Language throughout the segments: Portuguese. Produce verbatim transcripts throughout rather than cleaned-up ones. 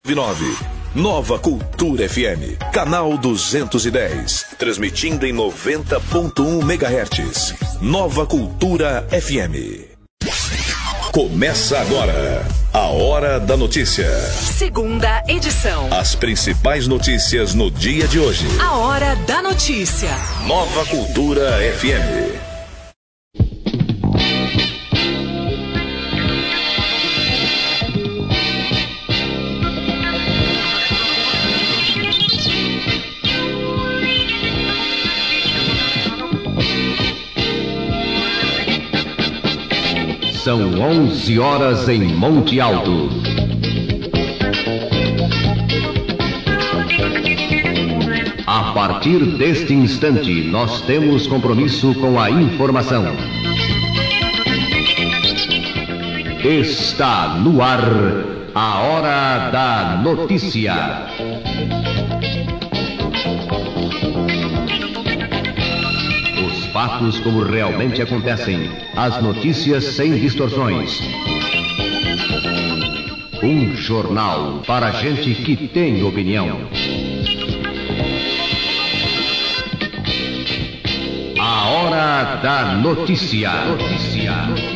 nove. Nova Cultura F M, canal duzentos e dez, transmitindo em noventa ponto um megahertz. Nova Cultura F M. Começa agora a Hora da Notícia. Segunda edição. As principais notícias no dia de hoje. A Hora da Notícia. Nova Cultura F M. São onze horas em Monte Alto. A partir deste instante, nós temos compromisso com a informação. Está no ar a Hora da Notícia. Fatos como realmente acontecem. As notícias sem distorções. Um jornal para gente que tem opinião. A Hora da Notícia. Notícia.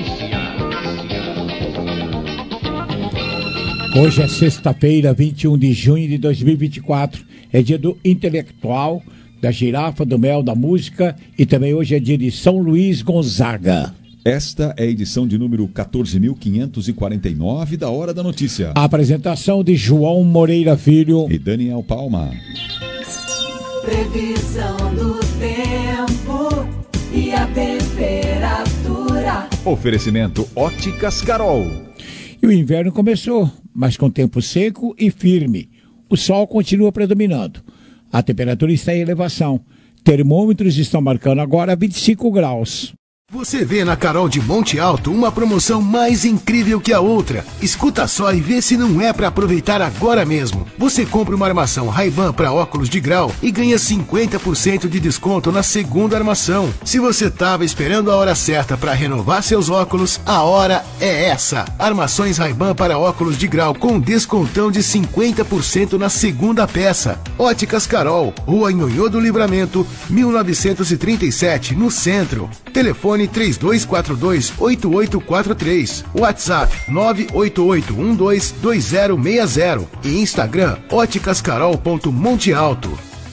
Hoje é sexta-feira, vinte e um de junho de dois mil e vinte e quatro. É dia do intelectual, da girafa, do mel, da música, e também hoje é dia de São Luís Gonzaga. Esta é a edição de número quatorze mil quinhentos e quarenta e nove da Hora da Notícia. A apresentação de João Moreira Filho e Daniel Palma. Previsão do tempo e a temperatura. Oferecimento Óticas Carol. E o inverno começou, mas com tempo seco e firme. O sol continua predominando. A temperatura está em elevação. Termômetros estão marcando agora vinte e cinco graus. Você vê na Carol de Monte Alto uma promoção mais incrível que a outra. Escuta só e vê se não é para aproveitar agora mesmo. Você compra uma armação Ray-Ban para óculos de grau e ganha cinquenta por cento de desconto na segunda armação. Se você estava esperando a hora certa para renovar seus óculos, a hora é essa. Armações Ray-Ban para óculos de grau com descontão de cinquenta por cento na segunda peça. Óticas Carol, Rua Nhonhô do Livramento, mil novecentos e trinta e sete, no centro. Telefone três dois quatro dois, oito oito quatro três, WhatsApp nove oito oito um dois dois zero seis zero e Instagram óticascarol ponto monte alto.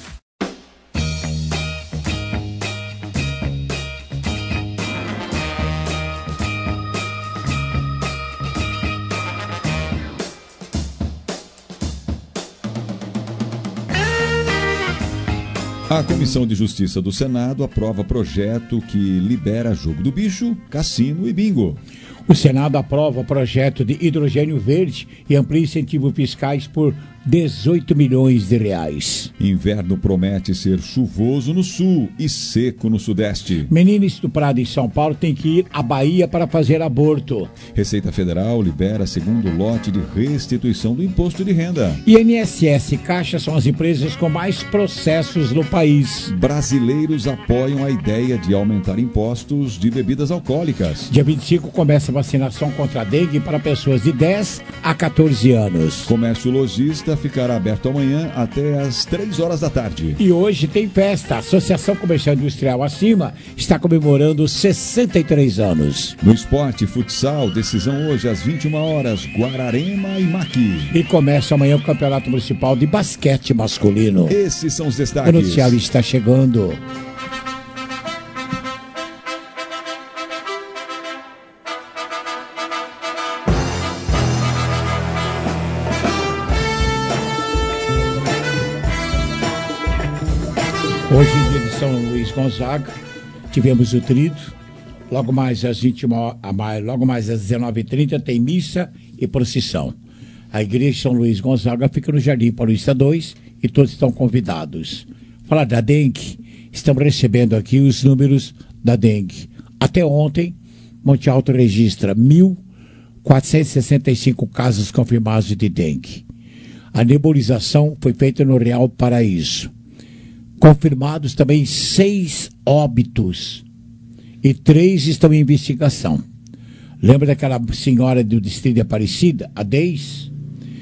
A Comissão de Justiça do Senado aprova projeto que libera jogo do bicho, cassino e bingo. O Senado aprova projeto de hidrogênio verde e amplia incentivos fiscais por dezoito milhões de reais. Inverno promete ser chuvoso no sul e seco no sudeste. Menina estuprada em São Paulo tem que ir à Bahia para fazer aborto. Receita Federal libera segundo lote de restituição do imposto de renda. I N S S e Caixa são as empresas com mais processos no país. Brasileiros apoiam a ideia de aumentar impostos de bebidas alcoólicas. Dia vinte e cinco começa a vacinação contra a dengue para pessoas de dez a quatorze anos. Comércio lojista ficará aberto amanhã até às três horas da tarde. E hoje tem festa. A Associação Comercial Industrial Acima está comemorando sessenta e três anos. No esporte, futsal, decisão hoje às vinte e uma horas, Guararema e Maqui. E começa amanhã o Campeonato Municipal de Basquete Masculino. Esses são os destaques. O noticiário está chegando. Hoje, em dia de São Luís Gonzaga, tivemos o trido. Logo mais às vinte e uma, logo mais às dezenove e trinta tem missa e procissão. A igreja de São Luís Gonzaga fica no Jardim Paulista dois e todos estão convidados. Falar da dengue, estamos recebendo aqui os números da dengue. Até ontem, Monte Alto registra mil quatrocentos e sessenta e cinco casos confirmados de dengue. A nebulização foi feita no Real Paraíso. Confirmados também seis óbitos e três estão em investigação. Lembra daquela senhora do distrito de Aparecida, a Deis?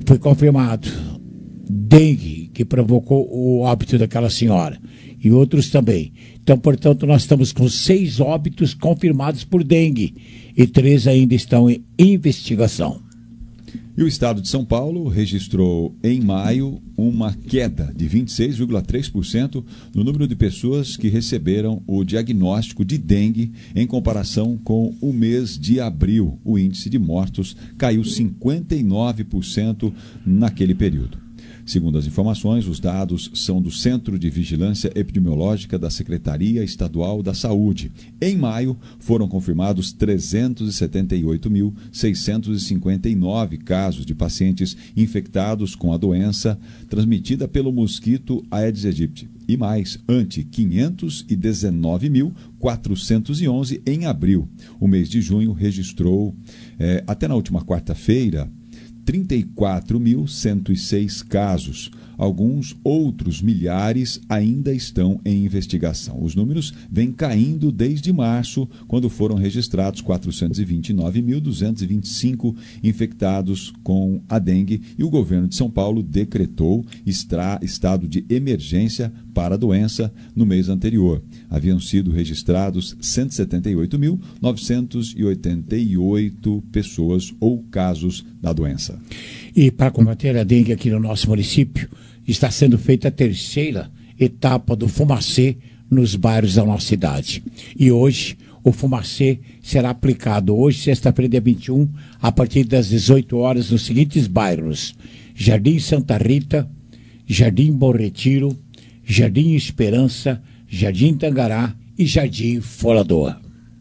foi confirmado dengue, que provocou o óbito daquela senhora, e outros também. Então, portanto, nós estamos com seis óbitos confirmados por dengue e três ainda estão em investigação. E o estado de São Paulo registrou em maio uma queda de vinte e seis vírgula três por cento no número de pessoas que receberam o diagnóstico de dengue em comparação com o mês de abril. O índice de mortos caiu cinquenta e nove por cento naquele período. Segundo as informações, os dados são do Centro de Vigilância Epidemiológica da Secretaria Estadual da Saúde. Em maio, foram confirmados trezentos e setenta e oito mil, seiscentos e cinquenta e nove casos de pacientes infectados com a doença transmitida pelo mosquito Aedes aegypti. E mais, ante quinhentos e dezenove mil, quatrocentos e onze em abril. O mês de junho registrou, eh, até na última quarta-feira, trinta e quatro mil cento e seis casos. Alguns outros milhares ainda estão em investigação. Os números vêm caindo desde março, quando foram registrados quatrocentos e vinte e nove mil, duzentos e vinte e cinco infectados com a dengue, e o governo de São Paulo decretou extra, estado de emergência para a doença no mês anterior. Haviam sido registrados cento e setenta e oito mil, novecentos e oitenta e oito pessoas ou casos da doença. E para combater a dengue aqui no nosso município, está sendo feita a terceira etapa do Fumacê nos bairros da nossa cidade. E hoje o Fumacê será aplicado hoje, sexta-feira, dia vinte e um, a partir das dezoito horas, nos seguintes bairros: Jardim Santa Rita, Jardim Bom Retiro, Jardim Esperança, Jardim Tangará e Jardim Folador.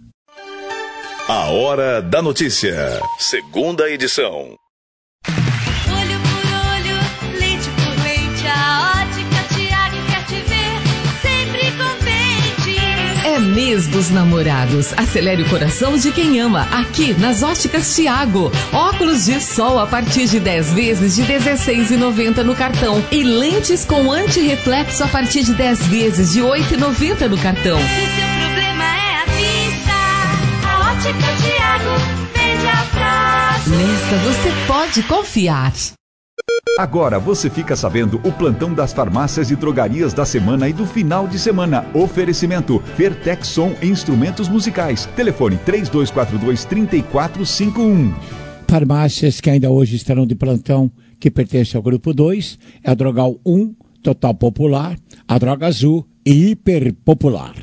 A Hora da Notícia, segunda edição. Olho por olho, leite por leite, a Ótica Tiago quer te ver sempre contente. É mês dos namorados. Acelere o coração de quem ama, aqui nas Óticas Tiago. Óculos de sol a partir de dez vezes de dezesseis reais e noventa centavos no cartão. E lentes com antirreflexo a partir de dez vezes de oito reais e noventa centavos no cartão. Se seu problema é a vista, a Ótica Tiago vende a próxima. Nesta você pode confiar. Agora você fica sabendo o plantão das farmácias e drogarias da semana e do final de semana. Oferecimento Vertex Som Instrumentos Musicais. Telefone três dois quatro dois, três quatro cinco um. Farmácias que ainda hoje estarão de plantão, que pertencem ao grupo dois, é a Drogal um, Total Popular, a Droga Azul e Hiper Popular.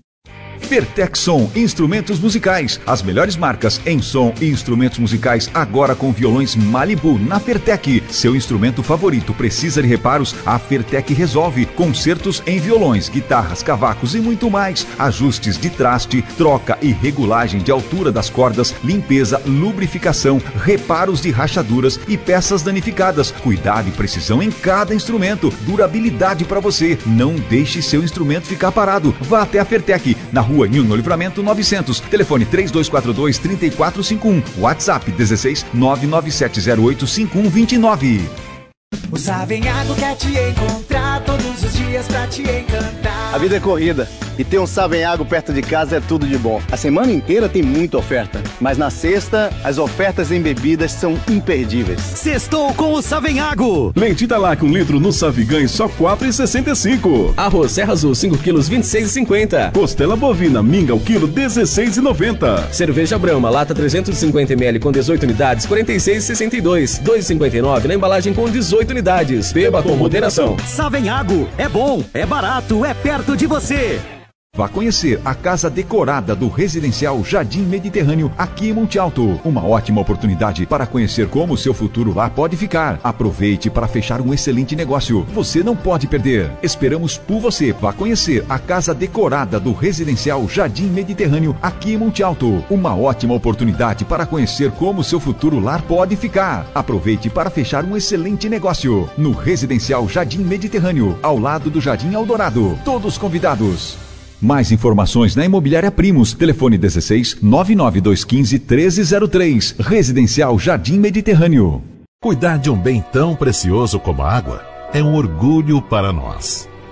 Vertex Som Instrumentos Musicais. As melhores marcas em som e instrumentos musicais agora com violões Malibu na Fertec. Seu instrumento favorito precisa de reparos? A Fertec resolve. Concertos em violões, guitarras, cavacos e muito mais. Ajustes de traste, troca e regulagem de altura das cordas, limpeza, lubrificação, reparos de rachaduras e peças danificadas. Cuidado e precisão em cada instrumento. Durabilidade para você. Não deixe seu instrumento ficar parado. Vá até a Fertec, na rua Nilno Livramento novecentos, telefone três dois quatro dois, três quatro cinco um, WhatsApp dezesseis, nove nove sete zero oito, cinco um dois nove. O Savenhago quer te encontrar todos os dias pra te encantar. A vida é corrida e ter um Savenhago perto de casa é tudo de bom. A semana inteira tem muita oferta, mas na sexta as ofertas em bebidas são imperdíveis. Sextou com o Savenhago. Leite Italac um litro no Savigãe só quatro reais e sessenta e cinco. Arroz Serra Azul cinco quilos vinte e seis reais e cinquenta centavos. Costela bovina Minga o quilo dezesseis reais e noventa centavos. Cerveja Brahma lata trezentos e cinquenta mililitros com dezoito unidades quarenta e seis reais e sessenta e dois centavos. dois reais e cinquenta e nove centavos na embalagem com dezoito unidades. Beba com moderação. Savenhago é bom, é barato, é perto de você. Vá conhecer a casa decorada do Residencial Jardim Mediterrâneo aqui em Monte Alto. Uma ótima oportunidade para conhecer como o seu futuro lá pode ficar. Aproveite para fechar um excelente negócio. Você não pode perder. Esperamos por você. Vá conhecer a casa decorada do Residencial Jardim Mediterrâneo aqui em Monte Alto. Uma ótima oportunidade para conhecer como o seu futuro lar pode ficar. Aproveite para fechar um excelente negócio no Residencial Jardim Mediterrâneo, ao lado do Jardim Eldorado. Todos convidados. Mais informações na Imobiliária Primos. Telefone dezesseis, nove nove dois um cinco, um três zero três. Residencial Jardim Mediterrâneo. Cuidar de um bem tão precioso como a água é um orgulho para nós.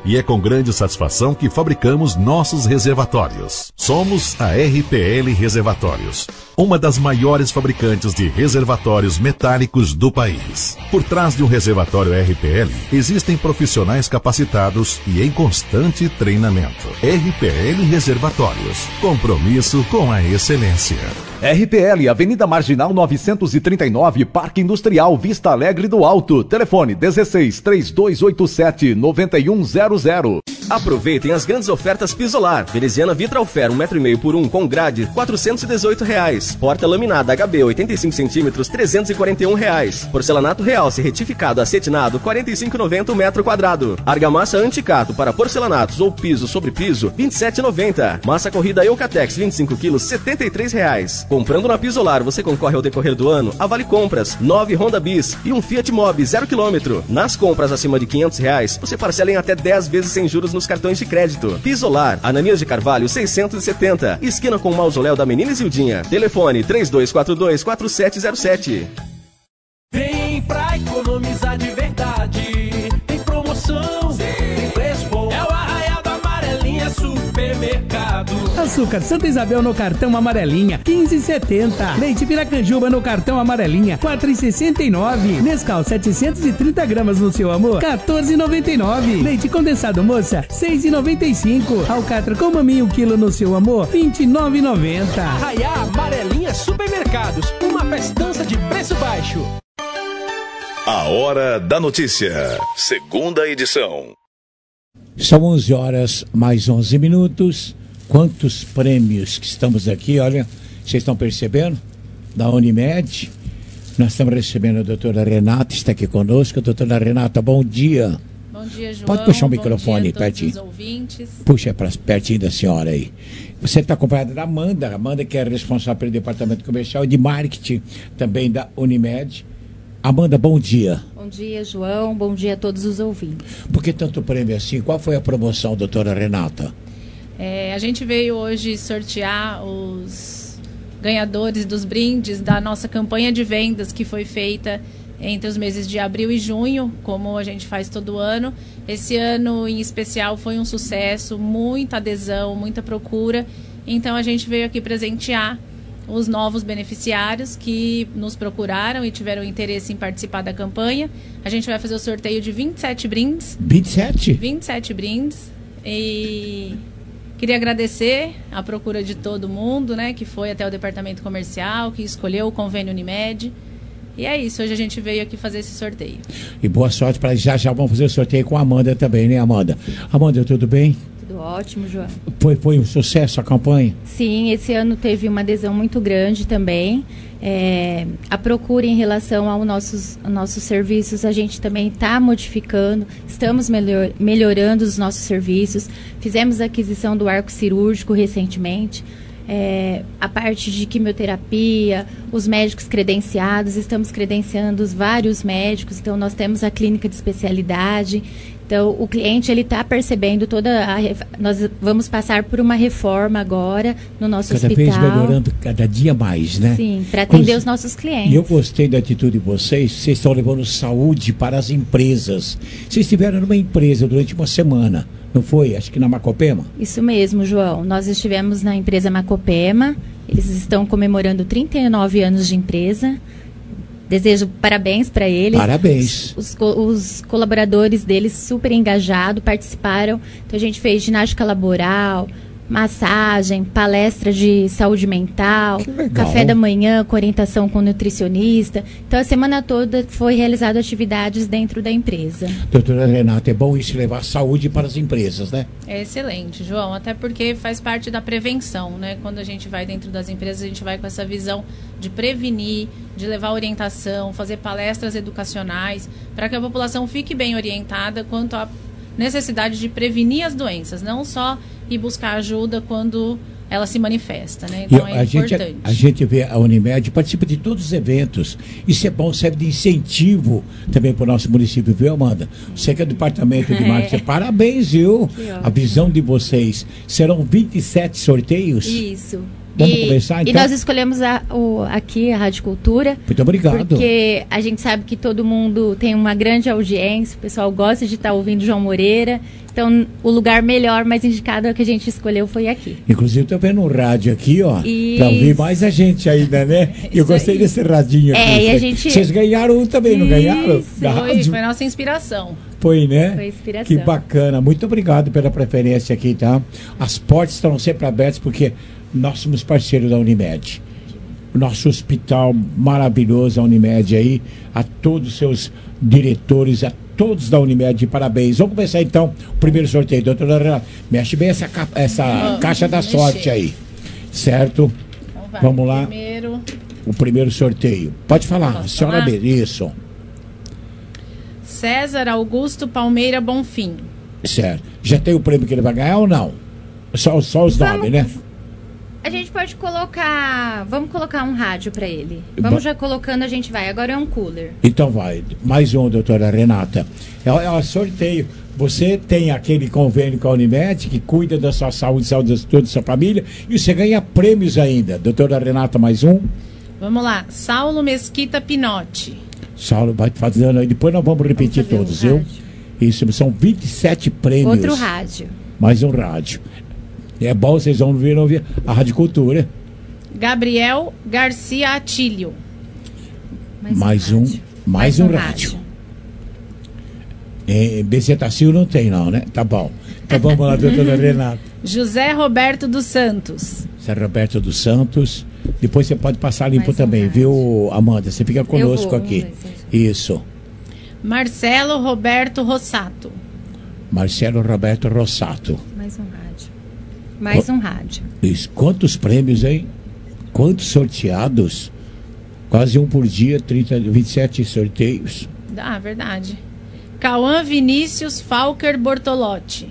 e é com grande satisfação que fabricamos nossos reservatórios. Somos a R P L Reservatórios, uma das maiores fabricantes de reservatórios metálicos do país. Por trás de um reservatório R P L, existem profissionais capacitados e em constante treinamento. R P L Reservatórios, compromisso com a excelência. R P L, Avenida Marginal novecentos e trinta e nove, Parque Industrial, Vista Alegre do Alto. Telefone dezesseis, três dois oito sete, nove um zero zero. Aproveitem as grandes ofertas Pisolar. Veneziana Vitralfer um metro e meio por um com grade, quatrocentos e dezoito reais. Porta laminada H B oitenta e cinco centímetros, trezentos e quarenta e um reais. Porcelanato Realce retificado acetinado, quarenta e cinco reais e noventa centavos o metro quadrado. Argamassa Anticato para porcelanatos ou piso sobre piso, vinte e sete reais e noventa centavos. Massa corrida Eucatex vinte e cinco quilos, setenta e três reais. Comprando na Pisolar, você concorre ao decorrer do ano a Vale Compras, nove Honda Bis e um Fiat Mobi zero quilômetro. Nas compras acima de quinhentos reais, você parcela em até dez vezes sem juros nos cartões de crédito. Pisolar, Ananias de Carvalho seiscentos e setenta, esquina com o Mausoléu da Menina Isildinha. Telefone três dois quatro dois, quatro sete zero sete. Vem pra economizar de verdade. Tem promoção, tem preço bom. É o Arraial da Amarelinha Supermercado. Açúcar Santa Isabel no cartão Amarelinha, quinze reais e setenta centavos. Leite Piracanjuba no cartão Amarelinha, quatro reais e sessenta e nove centavos. Nescau setecentos e trinta gramas no seu amor, quatorze reais e noventa e nove centavos. Leite condensado moça, seis reais e noventa e cinco centavos. Alcatra com maminho um quilo no seu amor, vinte e nove reais e noventa centavos. Arraial Amarelinha Supermercados, uma festança de preço baixo. A Hora da Notícia, segunda edição. São onze horas mais onze minutos. Quantos prêmios que estamos aqui, olha, vocês estão percebendo? Da Unimed. Nós estamos recebendo a doutora Renata, está aqui conosco. Doutora Renata, bom dia. Bom dia, João. Pode puxar o bom microfone dia a todos pertinho. os ouvintes. Puxa para pertinho da senhora aí. Você está acompanhada da Amanda, Amanda que é responsável pelo departamento comercial e de marketing também da Unimed. Amanda, bom dia. Bom dia, João. Bom dia a todos os ouvintes. Por que tanto prêmio assim? Qual foi a promoção, doutora Renata? É, a gente veio hoje sortear os ganhadores dos brindes da nossa campanha de vendas que foi feita entre os meses de abril e junho, como a gente faz todo ano. Esse ano, em especial, foi um sucesso, muita adesão, muita procura. Então, a gente veio aqui presentear os novos beneficiários que nos procuraram e tiveram interesse em participar da campanha. A gente vai fazer o sorteio de vinte e sete brindes. vinte e sete? vinte e sete brindes. E queria agradecer a procura de todo mundo, né, que foi até o departamento comercial, que escolheu o convênio Unimed. E é isso, hoje a gente veio aqui fazer esse sorteio. E boa sorte para já já vamos fazer o sorteio com a Amanda também, né, Amanda? Amanda, tudo bem? Tudo ótimo, João. Foi, foi um sucesso a campanha? Sim, esse ano teve uma adesão muito grande também. É, a procura em relação aos nossos, aos nossos serviços, a gente também está modificando, estamos melhor, melhorando os nossos serviços. Fizemos a aquisição do arco cirúrgico recentemente. É, a parte de quimioterapia, os médicos credenciados, estamos credenciando vários médicos, então nós temos a clínica de especialidade. Então, o cliente, ele está percebendo toda a... Nós vamos passar por uma reforma agora no nosso cada hospital. Cada vez melhorando, cada dia mais, né? Sim, para atender os nossos clientes. E eu gostei da atitude de vocês, vocês estão levando saúde para as empresas. Vocês estiveram numa empresa durante uma semana, não foi? Acho que na Macopema? Isso mesmo, João. Nós estivemos na empresa Macopema, eles estão comemorando trinta e nove anos de empresa. Desejo parabéns para eles. Parabéns. Os, os, os colaboradores deles super engajados, participaram. Então a gente fez ginástica laboral, massagem, palestra de saúde mental, café da manhã com orientação com nutricionista. Então a semana toda foi realizada atividades dentro da empresa. Doutora Renata, é bom isso levar saúde para as empresas, né? É excelente, João, até porque faz parte da prevenção, né? Quando a gente vai dentro das empresas, a gente vai com essa visão de prevenir, de levar orientação, fazer palestras educacionais, para que a população fique bem orientada quanto à necessidade de prevenir as doenças, não só ir buscar ajuda quando ela se manifesta, né? Então e é a importante. Gente, a gente vê a Unimed, participa de todos os eventos. Isso é bom, serve de incentivo também para o nosso município, viu, Amanda? Você que é do departamento de marketing, é. Parabéns, viu? A visão de vocês. Serão vinte e sete sorteios? Isso. Vamos e, começar, então? E nós escolhemos a, o, aqui a Rádio Cultura. Muito obrigado. Porque a gente sabe que todo mundo tem uma grande audiência, o pessoal gosta de estar ouvindo João Moreira. Então, o lugar melhor, mais indicado que a gente escolheu foi aqui. Inclusive, estou vendo um rádio aqui, ó, Isso. para ouvir mais a gente ainda, né? Eu gostei aí. desse radinho aqui. É, e a gente... Vocês ganharam um também, não ganharam? Da Foi, rádio? foi nossa inspiração. Foi, né? Foi inspiração. Que bacana. Muito obrigado pela preferência aqui, tá? As portas estão sempre abertas porque nós somos parceiros da Unimed. O nosso hospital maravilhoso, a Unimed aí, a todos os seus diretores, a todos da Unimed, parabéns. Vamos começar então o primeiro sorteio. Doutora Renata, mexe bem essa, ca essa Vamos, caixa da mexer. sorte aí. Certo? Então vai, Vamos lá. Primeiro. O primeiro sorteio. Pode falar, Posso senhora falar? B. Isso. César Augusto Palmeira Bonfim. Certo. Já tem o prêmio que ele vai ganhar ou não? Só, só os Vamos- nomes, né? A gente pode colocar... Vamos colocar um rádio para ele. Vamos Ba- já colocando, a gente vai. Agora é um cooler. Então vai, mais um, doutora Renata. É, é um sorteio. Você tem aquele convênio com a Unimed que cuida da sua saúde, saúde de toda a sua família, e você ganha prêmios ainda. Doutora Renata, mais um. Vamos lá. Saulo Mesquita Pinotti. Saulo vai fazendo aí. Depois nós vamos repetir Vamos fazer todos, um viu? rádio. Isso, são vinte e sete prêmios. Outro rádio. Mais um rádio. É bom, vocês vão ver, ouvir a Rádio Cultura. Gabriel Garcia Atílio. Mais um, mais, Mais um, um rádio. Em Bezetacil não tem não, né? Tá bom. Então vamos lá, doutora Renata. José Roberto dos Santos. Zé Roberto dos Santos. Depois você pode passar limpo Mais um também, rádio. viu, Amanda? Você fica conosco vou, aqui. vamos ver Isso. Marcelo Roberto Rossato. Marcelo Roberto Rossato. Mais um rádio. Mais um rádio. Isso. Quantos prêmios, hein? Quantos sorteados? Quase um por dia, trinta, vinte e sete sorteios. Ah, verdade. Cauã Vinícius Falker Bortolotti.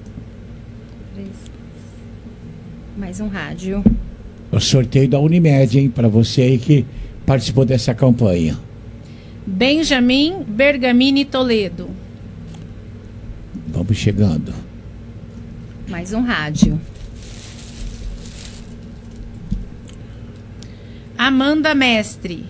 Mais um rádio. O sorteio da Unimed, hein? Para você aí que participou dessa campanha. Benjamin Bergamini Toledo. Vamos chegando. Mais um rádio. Amanda Mestre.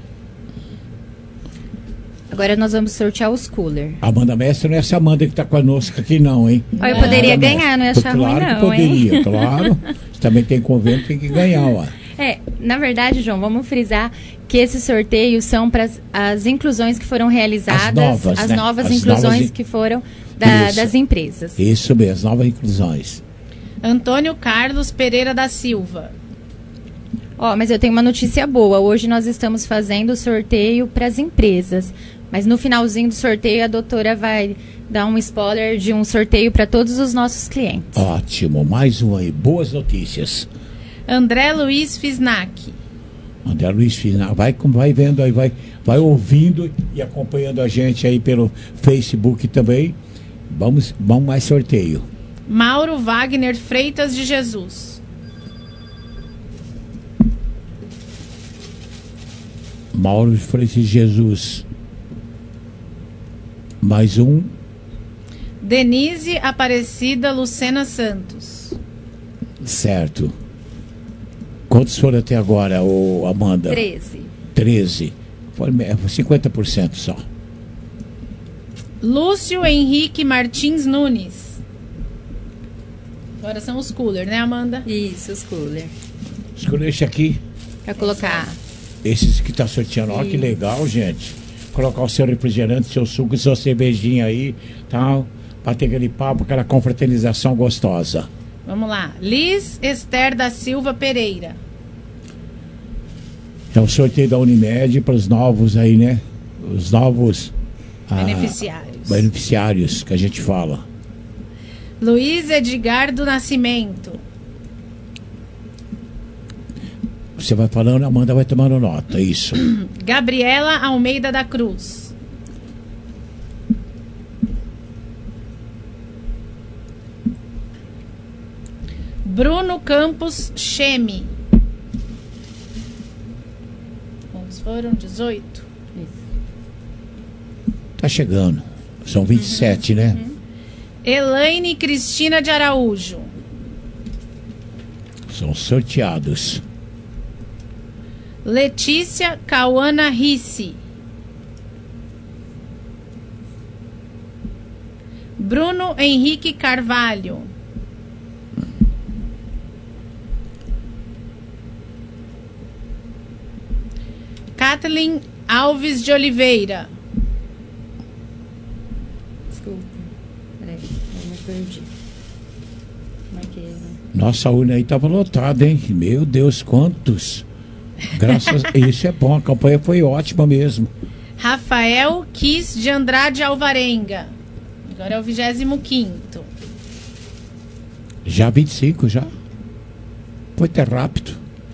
Agora nós vamos sortear os cooler. Amanda Mestre não é essa Amanda que está conosco aqui, não, hein? Ó, eu poderia Amanda ganhar, não ia Mestre. achar claro ruim, que não, poderia, hein? claro. Você também tem convênio, tem que ganhar, ó. É, na verdade, João, vamos frisar que esses sorteios são para as inclusões que foram realizadas, As novas, as né? novas As inclusões novas in- que foram da- Isso. das empresas. Isso mesmo, novas inclusões. Antônio Carlos Pereira da Silva. Ó, mas eu tenho uma notícia boa. Hoje nós estamos fazendo o sorteio para as empresas. Mas no finalzinho do sorteio a doutora vai dar um spoiler de um sorteio para todos os nossos clientes. Ótimo, mais um aí. Boas notícias. André Luiz Fisnac. André Luiz Final, vai, vai vendo aí, vai, vai ouvindo e acompanhando a gente aí pelo Facebook também. Vamos, vamos mais sorteio. Mauro Wagner Freitas de Jesus. Mauro Freitas de Jesus. Mais um. Denise Aparecida Lucena Santos. Certo. Quantos foram até agora, ô Amanda? treze. treze. Foi me- cinquenta por cento só. Lúcio Henrique Martins Nunes. Agora são os cooler, né, Amanda? Isso, os cooler. Escolha esse aqui. Para colocar. Esses que tá sorteando. Olha que Isso. legal, gente. Colocar o seu refrigerante, seu suco, sua cervejinha aí, tal. Pra ter aquele papo, aquela confraternização gostosa. Vamos lá. Liz Esther da Silva Pereira. É o sorteio da Unimed para os novos aí, né? Os novos ah, Beneficiários. beneficiários que a gente fala. Luiz Edgar do Nascimento. Você vai falando, a Amanda vai tomando nota, isso. Gabriela Almeida da Cruz. Bruno Campos Cheme. Quantos foram? dezoito. Tá chegando. São vinte e sete, né? Elaine Cristina de Araújo. São sorteados. Letícia Cauana Risse. Bruno Henrique Carvalho. Kathleen Alves de Oliveira. Desculpa. Peraí, eu me perdi. Marquei, né? Nossa, a urna aí estava lotada, hein? Meu Deus, quantos! Graças a isso é bom, a campanha foi ótima mesmo. Rafael Quis de Andrade Alvarenga. Agora é o vigésimo quinto. Já vinte e cinco, já? Foi até rápido.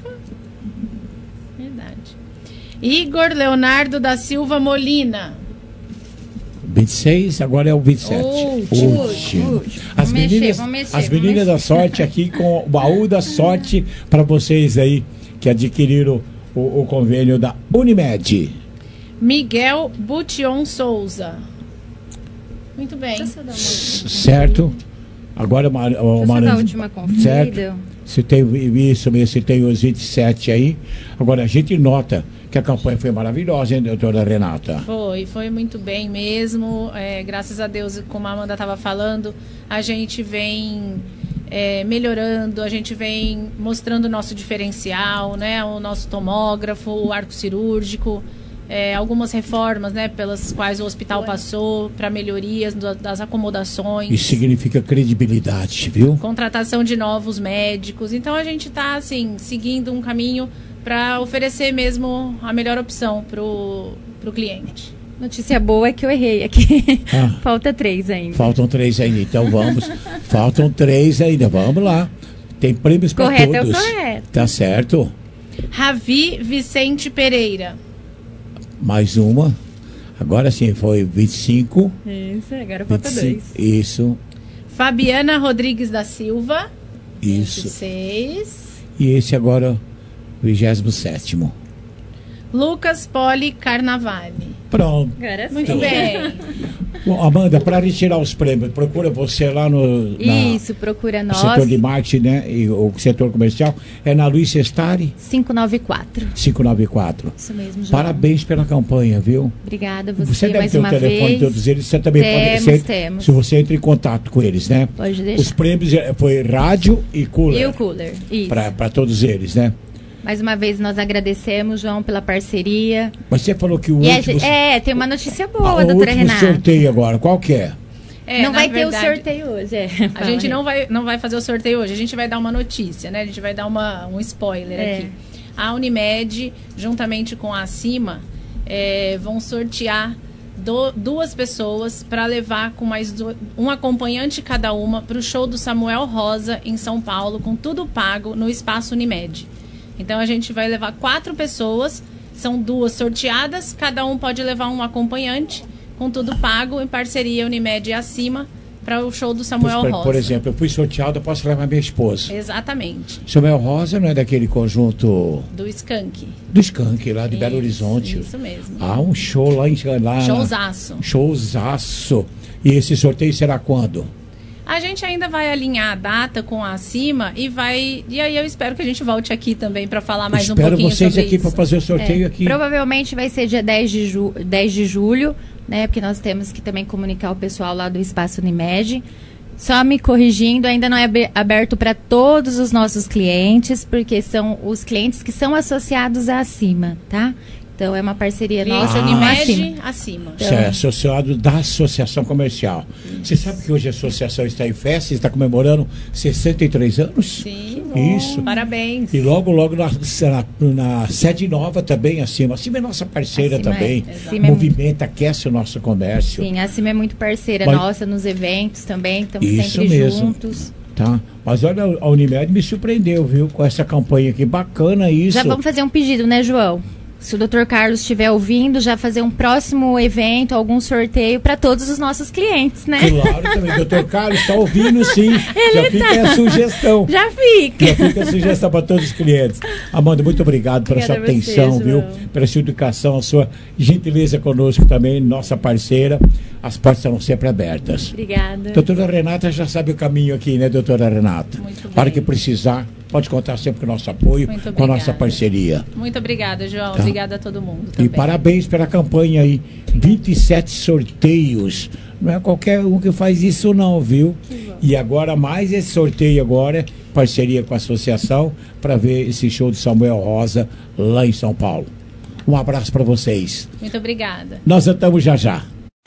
Verdade. Igor Leonardo da Silva Molina. vinte e seis, agora é o vinte e sete. Último. Último. Último. As Vamos meninas, mexer, vamos mexer, as vamos meninas mexer. da sorte aqui com o baú da sorte para vocês aí que adquiriram o, o convênio da Unimed. Miguel Bution Souza. Muito bem. Certo? Agora uma, uma, Deixa eu dar a última conferida. certo? Se tem isso mesmo, se tem os vinte e sete aí. Agora a gente nota que a campanha foi maravilhosa, hein, doutora Renata? Foi, foi muito bem mesmo. É, graças a Deus, como a Amanda estava falando, a gente vem é, melhorando, a gente vem mostrando o nosso diferencial, né? O nosso tomógrafo, o arco cirúrgico. É, algumas reformas, né, pelas quais o hospital passou para melhorias do, das acomodações. Isso significa credibilidade, viu? Contratação de novos médicos. Então a gente está assim seguindo um caminho para oferecer mesmo a melhor opção para o cliente. Notícia boa é que eu errei aqui. Ah. Falta três ainda. Faltam três ainda, então vamos. Faltam três ainda, vamos lá. Tem prêmios para todos. Correto é o correto. Tá certo. Ravi Vicente Pereira. Mais uma. Agora sim, foi vinte e cinco. Isso, agora falta vinte e cinco, dois. Isso, Fabiana Rodrigues da Silva. isso. vinte e seis. E esse agora, vigésimo sétimo. Lucas Poli Carnavale. Pronto. Agora Muito sim. bem. Bom, Amanda, para retirar os prêmios, procura você lá no na- Isso, procura no nós. setor de marketing, né? E o setor comercial. É na Luiz Sestari, cinco nove quatro. quinhentos e noventa e quatro. Isso mesmo, João. Parabéns pela campanha, viu? Obrigada a você, Você deve mais ter o uma telefone vez. de todos eles, você também Temos, pode ser. temos. Se você entra em contato com eles, né? Pode deixar. Os prêmios eh, foi rádio e cooler. E o cooler, isso. Para todos eles, né? Mais uma vez nós agradecemos, João, pela parceria. Mas você falou que o E a último... gente- é, tem uma notícia Ah, boa, o doutora último Renata. sorteio agora, qual que é? É, não na vai ter verdade, o sorteio hoje, é. A gente não vai, não vai fazer o sorteio hoje, a gente vai dar uma notícia, né? A gente vai dar uma, um spoiler É. aqui. A Unimed, juntamente com a Acima, é, vão sortear do- duas pessoas para levar com mais do- um acompanhante cada uma para o show do Samuel Rosa em São Paulo, com tudo pago no Espaço Unimed. Então a gente vai levar quatro pessoas, são duas sorteadas, cada um pode levar um acompanhante, com tudo pago, em parceria Unimed e Acima, para o show do Samuel Por, Rosa. por exemplo, eu fui sorteado, eu posso levar minha esposa. Exatamente. Samuel Rosa não é daquele conjunto Do Skank. do Skank, lá de Belo Isso, Horizonte. Isso mesmo. Ah, um show lá em... Lá, Showzaço. Showzaço. E esse sorteio será quando? A gente ainda vai alinhar a data com a Acima e vai. E aí eu espero que a gente volte aqui também para falar mais um Espero pouquinho vocês sobre aqui isso. para fazer o sorteio É, aqui. Provavelmente vai ser dia dez de, ju- dez de julho, né? Porque nós temos que também comunicar o pessoal lá do Espaço Unimed. Só me corrigindo, ainda não é abe- aberto para todos os nossos clientes, porque são os clientes que são associados à Acima, tá? Então é uma parceria Cliente nossa com a Unimed Acima. Acima. Você é associado da Associação Comercial. Você sabe que hoje a associação está em festa, está comemorando sessenta e três anos? Sim. Isso. Parabéns. E logo, logo na, na, na sede nova também, Acima. Acima é nossa parceira Acima é- também. Acima é Movimenta, aquece o nosso comércio. Sim, a Acima é muito parceira Mas- nossa nos eventos também, estamos Isso sempre mesmo. juntos. Tá? Mas olha, a Unimed me surpreendeu, viu? Com essa campanha aqui. Bacana isso. Já vamos fazer um pedido, né, João? Se o doutor Carlos estiver ouvindo, já fazer um próximo evento, algum sorteio para todos os nossos clientes, né? Claro também. doutor Carlos está ouvindo, sim. Ele Já fica tá. a sugestão. Já fica. Já fica a sugestão para todos os clientes. Amanda, muito obrigado pela sua Obrigada a você, atenção, viu? João. Pela sua educação, a sua gentileza. gentileza conosco também, nossa parceira. As portas estão sempre abertas. Obrigada. Doutora Renata já sabe o caminho aqui, né, doutora Renata? Muito bem. Para que precisar, pode contar sempre com o nosso apoio, Muito com a nossa obrigada. parceria. Muito obrigada, João. Tá. Obrigada a todo mundo E também. parabéns pela campanha aí. vinte e sete sorteios. Não é qualquer um que faz isso não, viu? E agora mais esse sorteio agora, parceria com a associação, para ver esse show de Samuel Rosa lá em São Paulo. Um abraço para vocês. Muito obrigada. Nós estamos já já.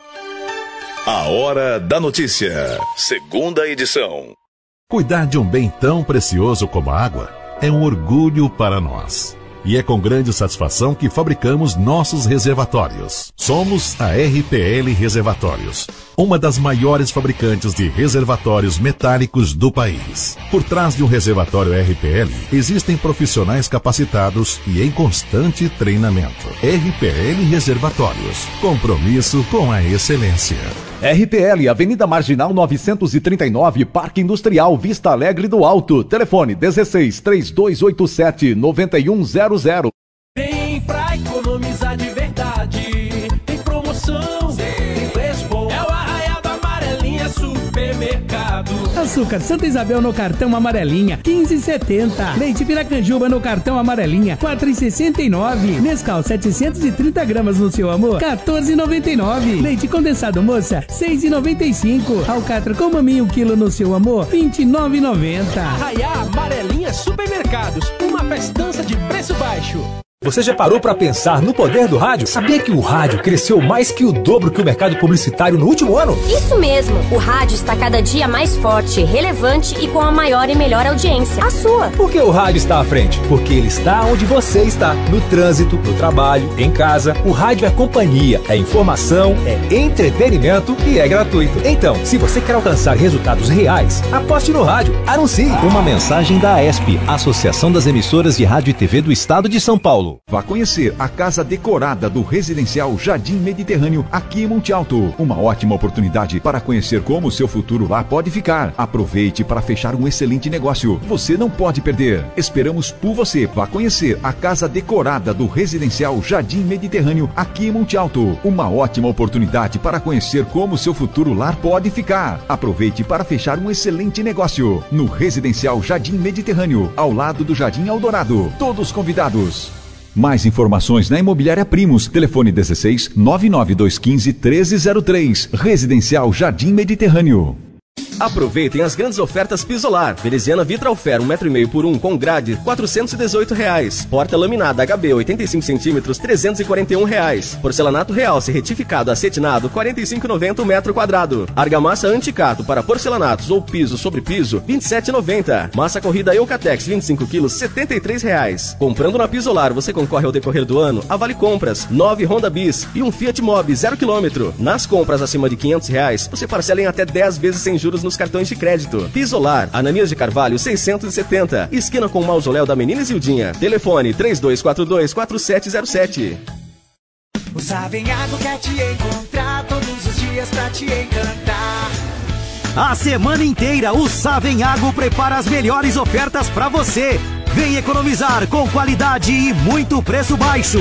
A Hora da Notícia, segunda edição. Cuidar de um bem tão precioso como a água é um orgulho para nós. E é com grande satisfação que fabricamos nossos reservatórios. Somos a R P L Reservatórios, uma das maiores fabricantes de reservatórios metálicos do país. Por trás de um reservatório R P L, existem profissionais capacitados e em constante treinamento. R P L Reservatórios, compromisso com a excelência. R P L, Avenida Marginal novecentos e trinta e nove, Parque Industrial, Vista Alegre do Alto. Telefone dezesseis, três dois oito sete, nove um zero zero. Vem pra economizar de verdade. Tem promoção, tem preço bom. É o Arraial da Amarelinha Supermercado. Açúcar Santa Isabel no cartão Amarelinha, quinze e setenta. Leite Piracanjuba no cartão Amarelinha, quatro e sessenta e nove. Nescau setecentos e trinta gramas no seu amor, quatorze e noventa e nove. Leite condensado moça, seis e noventa e cinco. Alcatra com maminho um quilo no seu amor, vinte e nove e noventa. Arraial Amarelinha Supermercados, uma festança de preço baixo. Você já parou para pensar no poder do rádio? Sabia que o rádio cresceu mais que o dobro que o mercado publicitário no último ano? Isso mesmo, o rádio está cada dia mais forte, relevante e com a maior e melhor audiência, a sua. Por que o rádio está à frente? Porque ele está onde você está, no trânsito, no trabalho, em casa. O rádio é companhia, é informação, é entretenimento e é gratuito. Então, se você quer alcançar resultados reais, aposte no rádio, anuncie. Uma mensagem da A E S P, Associação das Emissoras de Rádio e T V do Estado de São Paulo. Vá conhecer a casa decorada do Residencial Jardim Mediterrâneo aqui em Monte Alto. Uma ótima oportunidade para conhecer como o seu futuro lá pode ficar. Aproveite para fechar um excelente negócio. Você não pode perder. Esperamos por você. Vá conhecer a casa decorada do Residencial Jardim Mediterrâneo aqui em Monte Alto. Uma ótima oportunidade para conhecer como o seu futuro lar pode ficar. Aproveite para fechar um excelente negócio. No Residencial Jardim Mediterrâneo, ao lado do Jardim Eldorado. Todos convidados. Mais informações na Imobiliária Primos. Telefone dezesseis, nove nove dois um cinco, treze zero três. Residencial Jardim Mediterrâneo. Aproveitem as grandes ofertas Pisolar. Veneziana Vitralfer um metro e meio por um com grade, quatrocentos e dezoito reais. Porta laminada H B oitenta e cinco centímetros, trezentos e quarenta e um reais. Porcelanato Realce retificado acetinado, quarenta e cinco e noventa o metro quadrado. Argamassa Anticato para porcelanatos ou piso sobre piso, vinte e sete e noventa. Massa corrida Eucatex vinte e cinco quilos, setenta e três reais. Comprando na Pisolar, você concorre ao decorrer do ano a Vale Compras, nove Honda Bis e um Fiat Mobi zero quilômetro. Nas compras acima de quinhentos reais, você parcela em até dez vezes sem juros nos cartões de crédito. Pisolar, Ananias de Carvalho seiscentos e setenta, esquina com o Mausoléu da Menina Isildinha. Telefone três dois quatro dois, quatro sete zero sete. O Savenhago quer te encontrar todos os dias pra te encantar. A semana inteira o Savenhago prepara as melhores ofertas pra você. Vem economizar com qualidade e muito preço baixo.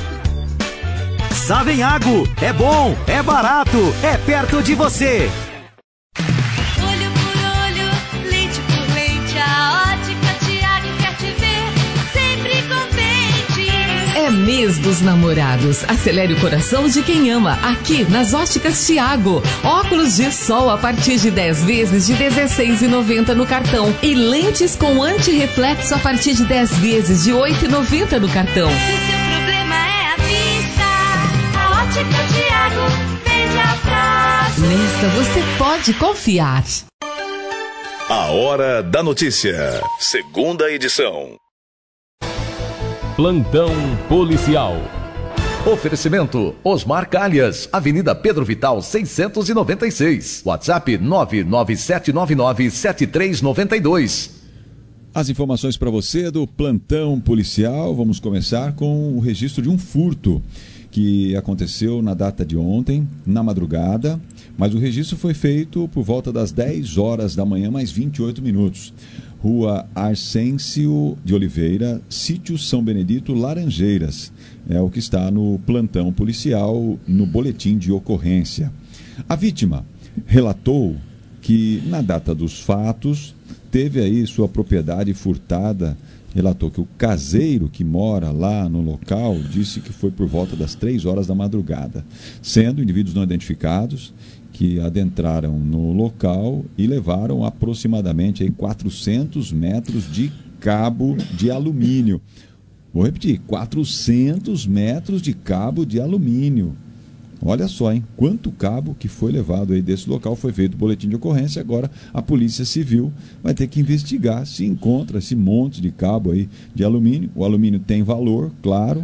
Savenhago, é bom, é barato, é perto de você. Olho por olho, leite por leite, a Ótica Tiago quer te ver sempre contente. É mês dos namorados. Acelere o coração de quem ama. Aqui nas Óticas Tiago. Óculos de sol a partir de dez vezes de dezesseis e noventa no cartão. E lentes com antirreflexo a partir de dez vezes de oito e noventa no cartão. Se seu problema é a vista, a Ótica Tiago vende a próxima. Nesta você pode confiar. A Hora da Notícia, segunda edição. Plantão Policial. Oferecimento Osmar Calhas, Avenida Pedro Vital seiscentos e noventa e seis. WhatsApp nove nove sete nove nove sete três nove dois. As informações para você do Plantão Policial. Vamos começar com o registro de um furto que aconteceu na data de ontem, na madrugada, mas o registro foi feito por volta das dez horas da manhã, mais vinte e oito minutos. Rua Arcêncio de Oliveira, Sítio São Benedito, Laranjeiras. É o que está no plantão policial, no boletim de ocorrência. A vítima relatou que, na data dos fatos, teve aí sua propriedade furtada. Relatou que o caseiro que mora lá no local disse que foi por volta das três horas da madrugada, sendo indivíduos não identificados que adentraram no local e levaram aproximadamente aí quatrocentos metros de cabo de alumínio. Vou repetir, quatrocentos metros de cabo de alumínio. Olha só, hein? Quanto cabo que foi levado aí desse local, foi feito o boletim de ocorrência, agora a Polícia Civil vai ter que investigar se encontra esse monte de cabo aí de alumínio. O alumínio tem valor, claro.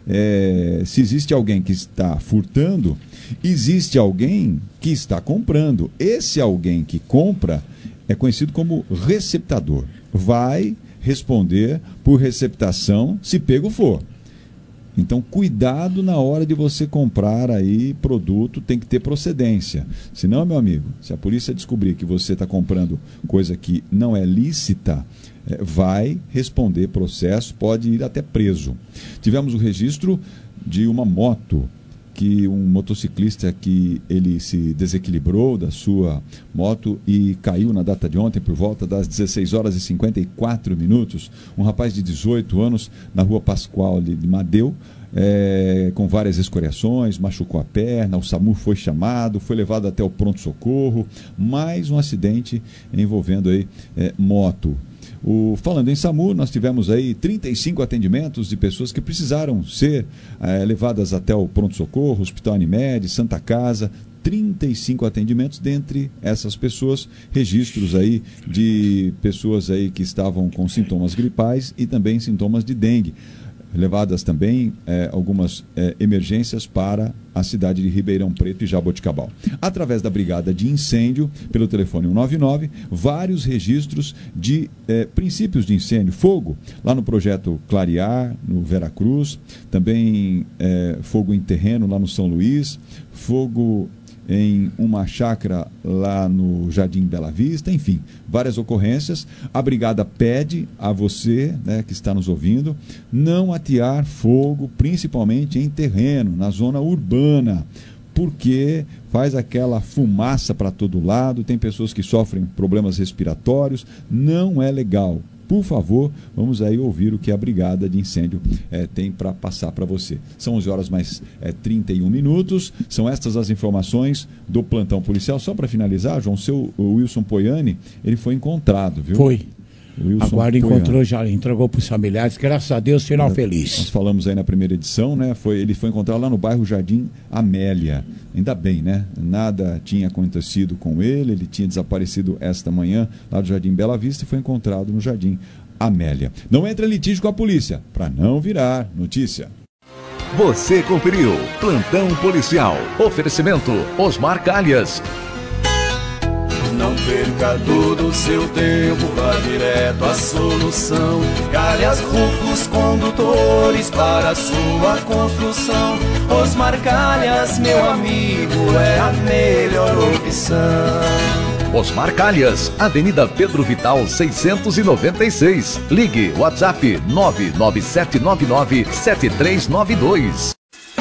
É, se existe alguém que está furtando, existe alguém que está comprando. Esse alguém que compra é conhecido como receptador. Vai responder por receptação se pego for. Então, cuidado na hora de você comprar aí produto, tem que ter procedência. Senão, meu amigo, se a polícia descobrir que você está comprando coisa que não é lícita, é, vai responder processo, pode ir até preso. Tivemos o registro de uma moto, que um motociclista que ele se desequilibrou da sua moto e caiu na data de ontem por volta das dezesseis horas e cinquenta e quatro minutos. Um rapaz de dezoito anos na rua Pascoal de Madeu, é, com várias escoriações, machucou a perna, o SAMU foi chamado, foi levado até o pronto-socorro. Mais um acidente envolvendo aí é, moto. O, falando em SAMU, nós tivemos aí trinta e cinco atendimentos de pessoas que precisaram ser é, levadas até o pronto-socorro, Hospital Unimed, Santa Casa. trinta e cinco atendimentos, dentre essas pessoas, registros aí de pessoas aí que estavam com sintomas gripais e também sintomas de dengue. Levadas também é, algumas é, emergências para a cidade de Ribeirão Preto e Jaboticabal. Através da Brigada de Incêndio, pelo telefone cento e noventa e nove, vários registros de é, princípios de incêndio, fogo, lá no projeto Clarear, no Veracruz, também é, fogo em terreno lá no São Luís, fogo em uma chácara lá no Jardim Bela Vista, enfim, várias ocorrências. A Brigada pede a você, né, que está nos ouvindo, não atear fogo, principalmente em terreno, na zona urbana, porque faz aquela fumaça para todo lado, tem pessoas que sofrem problemas respiratórios, não é legal. Por favor, vamos aí ouvir o que a Brigada de Incêndio eh, tem para passar para você. São onze horas mais eh, trinta e um minutos. São estas as informações do plantão policial. Só para finalizar, João, seu o Wilson Poiani, ele foi encontrado, viu? Foi. Wilson Agora Poiani. encontrou, já entregou para os familiares. Graças a Deus, final nós, feliz. Nós falamos aí na primeira edição, né? Foi, ele foi encontrado lá no bairro Jardim Amélia. Ainda bem, né? Nada tinha acontecido com ele, ele tinha desaparecido esta manhã lá do Jardim Bela Vista e foi encontrado no Jardim Amélia. Não entra em litígio com a polícia, para não virar notícia. Você conferiu Plantão Policial. Oferecimento Osmar Calhas. Não perca todo o seu tempo, vá direto à solução. Calhas Rufos Condutores para a sua construção. Osmar Calhas, meu amigo, é a melhor opção. Osmar Calhas, Avenida Pedro Vital seiscentos e noventa e seis. Ligue WhatsApp nove nove sete nove nove sete três nove dois.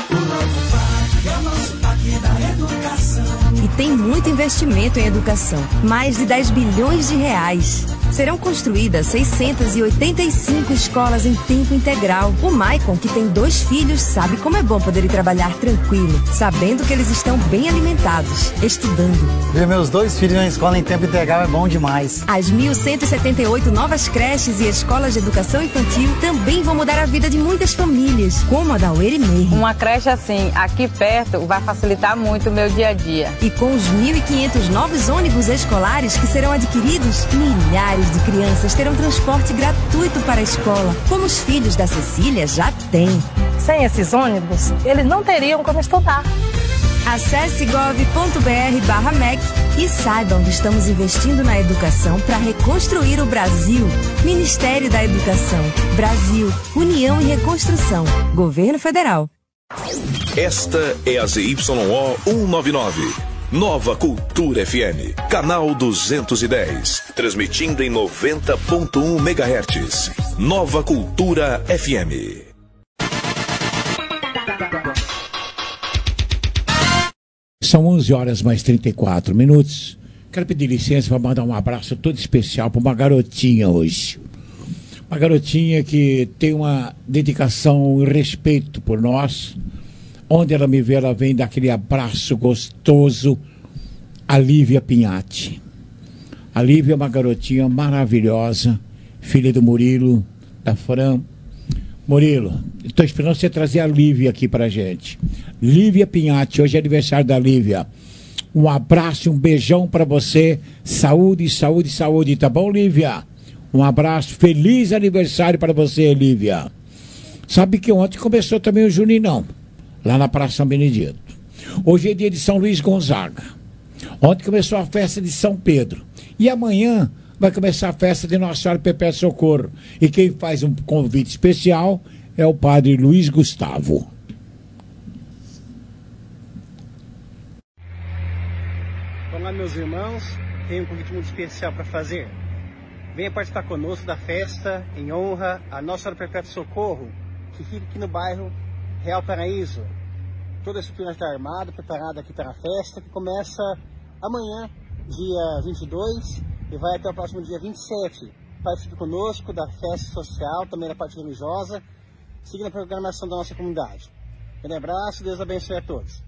E tem muito investimento em educação, mais de dez bilhões de reais. Serão construídas seiscentas e oitenta e cinco escolas em tempo integral. O Maicon, que tem dois filhos, sabe como é bom poder ir trabalhar tranquilo, sabendo que eles estão bem alimentados, estudando. Ver meus dois filhos na escola em tempo integral é bom demais. As mil cento e setenta e oito novas creches e escolas de educação infantil também vão mudar a vida de muitas famílias, como a da Ueri Meir. Uma creche assim, aqui perto, vai facilitar muito o meu dia a dia. E com os mil e quinhentos novos ônibus escolares que serão adquiridos, milhares de crianças terão transporte gratuito para a escola, como os filhos da Cecília já têm. Sem esses ônibus, eles não teriam como estudar. Acesse gov ponto br barra M E C e saiba onde estamos investindo na educação para reconstruir o Brasil. Ministério da Educação, Brasil, União e Reconstrução, Governo Federal. Esta é a Z Y O cento e noventa e nove. Nova Cultura F M, canal duzentos e dez, transmitindo em noventa ponto um megahertz. Nova Cultura F M. São onze horas mais trinta e quatro minutos. Quero pedir licença para mandar um abraço todo especial para uma garotinha hoje. Uma garotinha que tem uma dedicação e respeito por nós. Onde ela me vê, ela vem daquele abraço gostoso. A Lívia Pinhatti. A Lívia é uma garotinha maravilhosa, filha do Murilo, da Fran. Murilo, estou esperando você trazer a Lívia aqui pra gente. Lívia Pinhatti, hoje é aniversário da Lívia. Um abraço, um beijão para você. Saúde, saúde, saúde, tá bom, Lívia? Um abraço, feliz aniversário para você, Lívia. Sabe que ontem começou também o Juninão, lá na Praça São Benedito. Hoje é dia de São Luís Gonzaga. Ontem começou a festa de São Pedro. E amanhã vai começar a festa de Nossa Senhora Perpétua Socorro. E quem faz um convite especial é o padre Luiz Gustavo. Olá, meus irmãos. Tenho um convite muito especial para fazer. Venha participar conosco da festa em honra a Nossa Senhora Perpétua Socorro, que fica aqui no bairro Real Paraíso. Toda a estrutura está armada, preparada aqui para a festa, que começa amanhã, dia vinte e dois, e vai até o próximo dia vinte e sete. Participe conosco da festa social, também da parte religiosa, seguindo a programação da nossa comunidade. Um abraço, Deus abençoe a todos.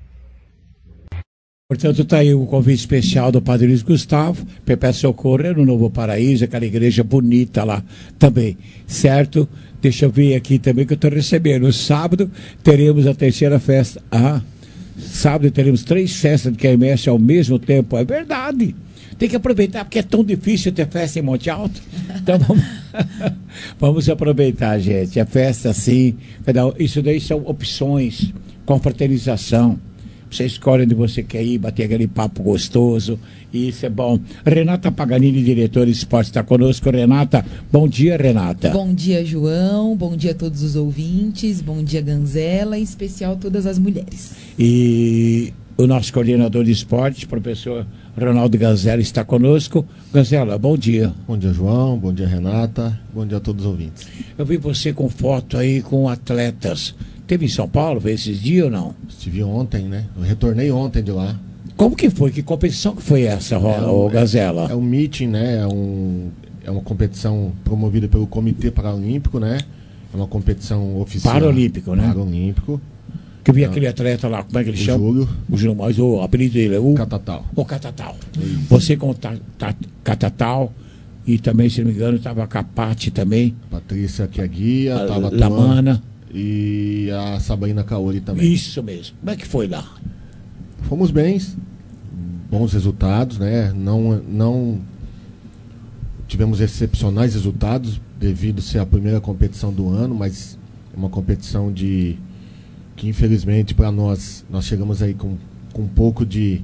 Portanto, está aí o convite especial do Padre Luiz Gustavo, Perpétua Socorro, é no Novo Paraíso, aquela igreja bonita lá também, certo? Deixa eu ver aqui também que eu estou recebendo. No sábado teremos a terceira festa. Ah, sábado teremos três festas de quermesse ao mesmo tempo. É verdade. Tem que aproveitar, porque é tão difícil ter festa em Monte Alto. Então vamos, vamos aproveitar, gente. A festa, assim, isso daí são opções, confraternização. Você escolhe onde você quer ir, bater aquele papo gostoso, e isso é bom. Renata Paganini, diretora de esporte, está conosco. Renata, bom dia, Renata. Bom dia, João, bom dia a todos os ouvintes, bom dia, Ganzela, em especial todas as mulheres. E o nosso coordenador de esporte, professor Ronaldo Ganzela, está conosco. Ganzela, bom dia. Bom dia, João, bom dia, Renata, bom dia a todos os ouvintes. Eu vi você com foto aí com atletas. Teve em São Paulo, foi esses dias ou não? Estive ontem, né? Eu retornei ontem de lá. Como que foi? Que competição que foi essa, é um, Gazela? É, é um meeting, né? É, um, é uma competição promovida pelo Comitê Paralímpico, né? É uma competição oficial. Paralímpico, né? Paralímpico. Que eu vi aquele atleta lá, como é que ele o chama? Júlio. O Júlio, mas o apelido dele é o... Catatal. O Catatal. Isso. Você com o Catatal e também, se não me engano, estava a Capati também. Patrícia, que é a guia, a tava Lamana. E a Sabrina Caoli também. Isso mesmo. Como é que foi lá? Fomos bem, bons resultados, né? Não, não tivemos excepcionais resultados devido a ser a primeira competição do ano, mas é uma competição de que infelizmente para nós nós chegamos aí com, com um pouco de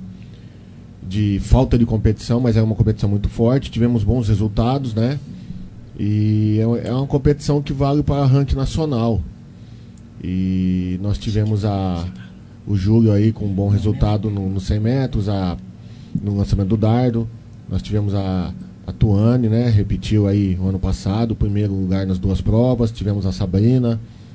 de falta de competição, mas é uma competição muito forte. Tivemos bons resultados, né? E é, é uma competição que vale para ranking nacional. E nós tivemos a, o Júlio aí com um bom resultado no, no cem metros, a, no lançamento do dardo. Nós tivemos a, a Tuane, né? Repetiu aí o ano passado, o primeiro lugar nas duas provas. Tivemos a Sabrina.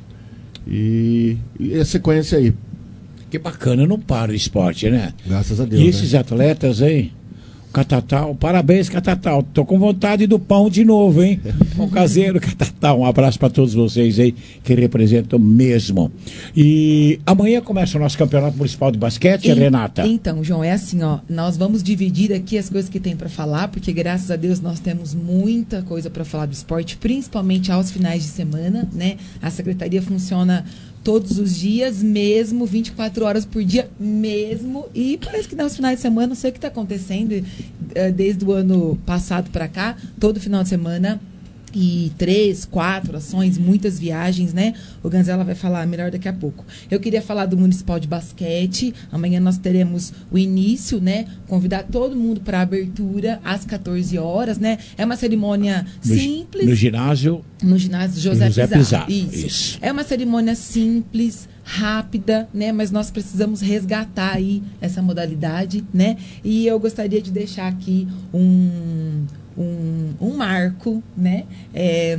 E, e a sequência aí. Que bacana, não para o esporte, né? Graças a Deus. E esses né? atletas aí, Catatal, parabéns, Catatal. Tô com vontade do pão de novo, hein? Pão caseiro, Catatal. Um abraço para todos vocês aí que representam mesmo. E amanhã começa o nosso campeonato municipal de basquete, e, Renata. Então, João, é assim, ó. Nós vamos dividir aqui as coisas que tem para falar, porque graças a Deus nós temos muita coisa para falar do esporte, principalmente aos finais de semana, né? A secretaria funciona todos os dias mesmo, vinte e quatro horas por dia mesmo, e parece que nos finais de semana, não sei o que está acontecendo, desde o ano passado para cá, todo final de semana e três, quatro ações, muitas viagens, né? O Ganzella vai falar melhor daqui a pouco. Eu queria falar do Municipal de Basquete. Amanhã nós teremos o início, né? Convidar todo mundo para a abertura às quatorze horas, né? É uma cerimônia no, simples. No ginásio? No ginásio José, José Pizarro. Pizarro. Isso. Isso. É uma cerimônia simples, rápida, né? Mas nós precisamos resgatar aí essa modalidade, né? E eu gostaria de deixar aqui um... Um, um marco, né, é,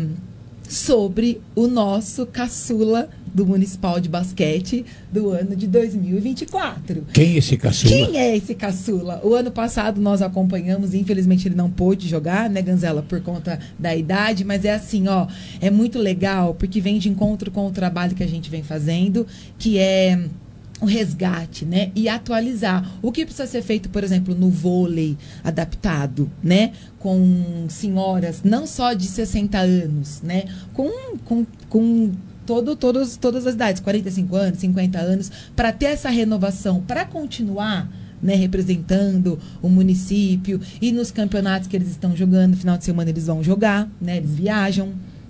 sobre o nosso caçula do Municipal de Basquete do ano de dois mil e vinte e quatro. Quem é esse caçula? Quem é esse caçula? O ano passado nós acompanhamos, infelizmente ele não pôde jogar, né, Ganzella, por conta da idade, mas é assim, ó, é muito legal, porque vem de encontro com o trabalho que a gente vem fazendo, que é o resgate, né? E atualizar. O que precisa ser feito, por exemplo, no vôlei adaptado, né? Com senhoras, não só de sessenta anos, né? Com, com, com todo, todos, todas as idades, quarenta e cinco anos, cinquenta anos, para ter essa renovação, para continuar, né, representando o município e nos campeonatos que eles estão jogando, no final de semana eles vão jogar, né? Eles viajam.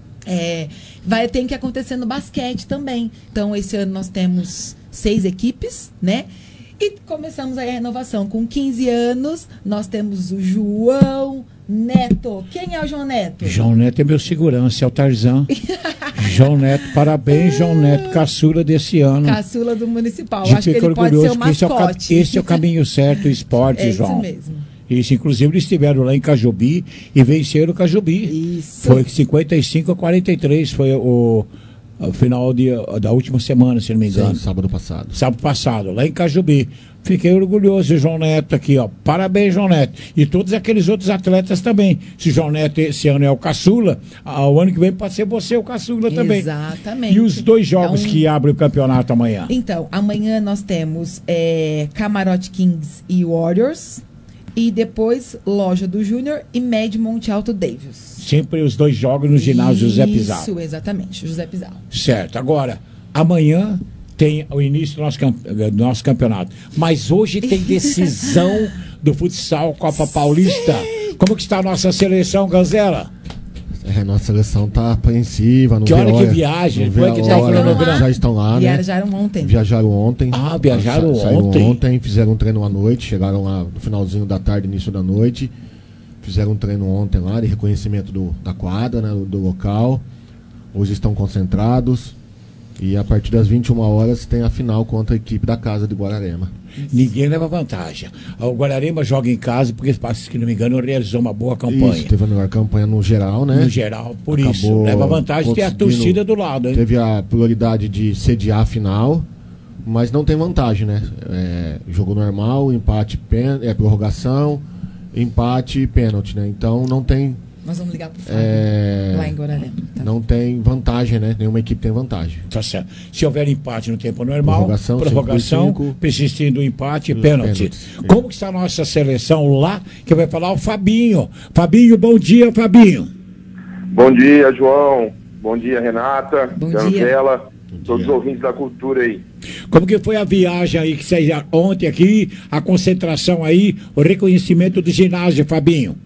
É, vai ter que acontecer no basquete também. Então, esse ano nós temos seis equipes, né? E começamos aí a renovação. Com quinze anos, nós temos o João Neto. Quem é o João Neto? João Neto é meu segurança, é o Tarzan. João Neto, parabéns, João Neto, caçula desse ano. Caçula do Municipal. De Acho que ele pode ser o mascote. Esse é o, esse é o caminho certo, o esporte, é João. É isso mesmo. Isso, inclusive, eles estiveram lá em Cajubi e venceram o Cajubi. Isso. Foi cinquenta e cinco a quarenta e três, foi o, o final de, da última semana, se não me engano. Sim, sábado passado. Sábado passado, lá em Cajubi. Fiquei orgulhoso, João Neto, aqui, ó. Parabéns, João Neto. E todos aqueles outros atletas também. Se João Neto esse ano é o caçula, o ano que vem pode ser você o caçula também. Exatamente. E os dois jogos então, que abrem o campeonato amanhã? Então, amanhã nós temos é, Camarote Kings e Warriors. E depois, Loja do Júnior e Med Monte Alto Davis. Sempre os dois jogos no ginásio José Pizarro. Isso, exatamente, José Pizarro. Certo. Agora, amanhã tem o início do nosso, do nosso campeonato. Mas hoje tem decisão do futsal Copa Paulista. Como que está a nossa seleção, Ganzella? É, nossa seleção está apreensiva. Que hora que viaja? Como é que tá o cronograma? Já estão lá, né? Viajaram ontem. Viajaram ontem. Ah, viajaram Sa ontem. ontem, fizeram um treino à noite, chegaram lá no finalzinho da tarde, início da noite. Fizeram um treino ontem lá, de reconhecimento do, da quadra, né, do, do local. Hoje estão concentrados. E a partir das vinte e uma horas tem a final contra a equipe da casa de Guararema. Ninguém leva vantagem. O Guararema joga em casa porque, se não me engano, realizou uma boa campanha. Isso, teve a melhor campanha no geral, né? No geral, por Acabou isso. Leva vantagem ter a torcida do lado, hein? Teve a prioridade de sediar a final, mas não tem vantagem, né? É, jogo normal, empate, pen, é, prorrogação, empate e pênalti, né? Então não tem... Nós vamos ligar pro Fábio, é... lá em Guararema. Tá. Não tem vantagem, né? Nenhuma equipe tem vantagem. Tá certo. Se houver empate no tempo normal, prorrogação, prorrogação persistindo o empate e pênalti. Pênalti. Como que está a nossa seleção lá? Que vai falar o Fabinho. Fabinho, bom dia, Fabinho. Bom dia, João. Bom dia, Renata. Bom Ganzella, todos os ouvintes da cultura aí. Como que foi a viagem aí que vocês ontem aqui, a concentração aí, o reconhecimento do ginásio, Fabinho?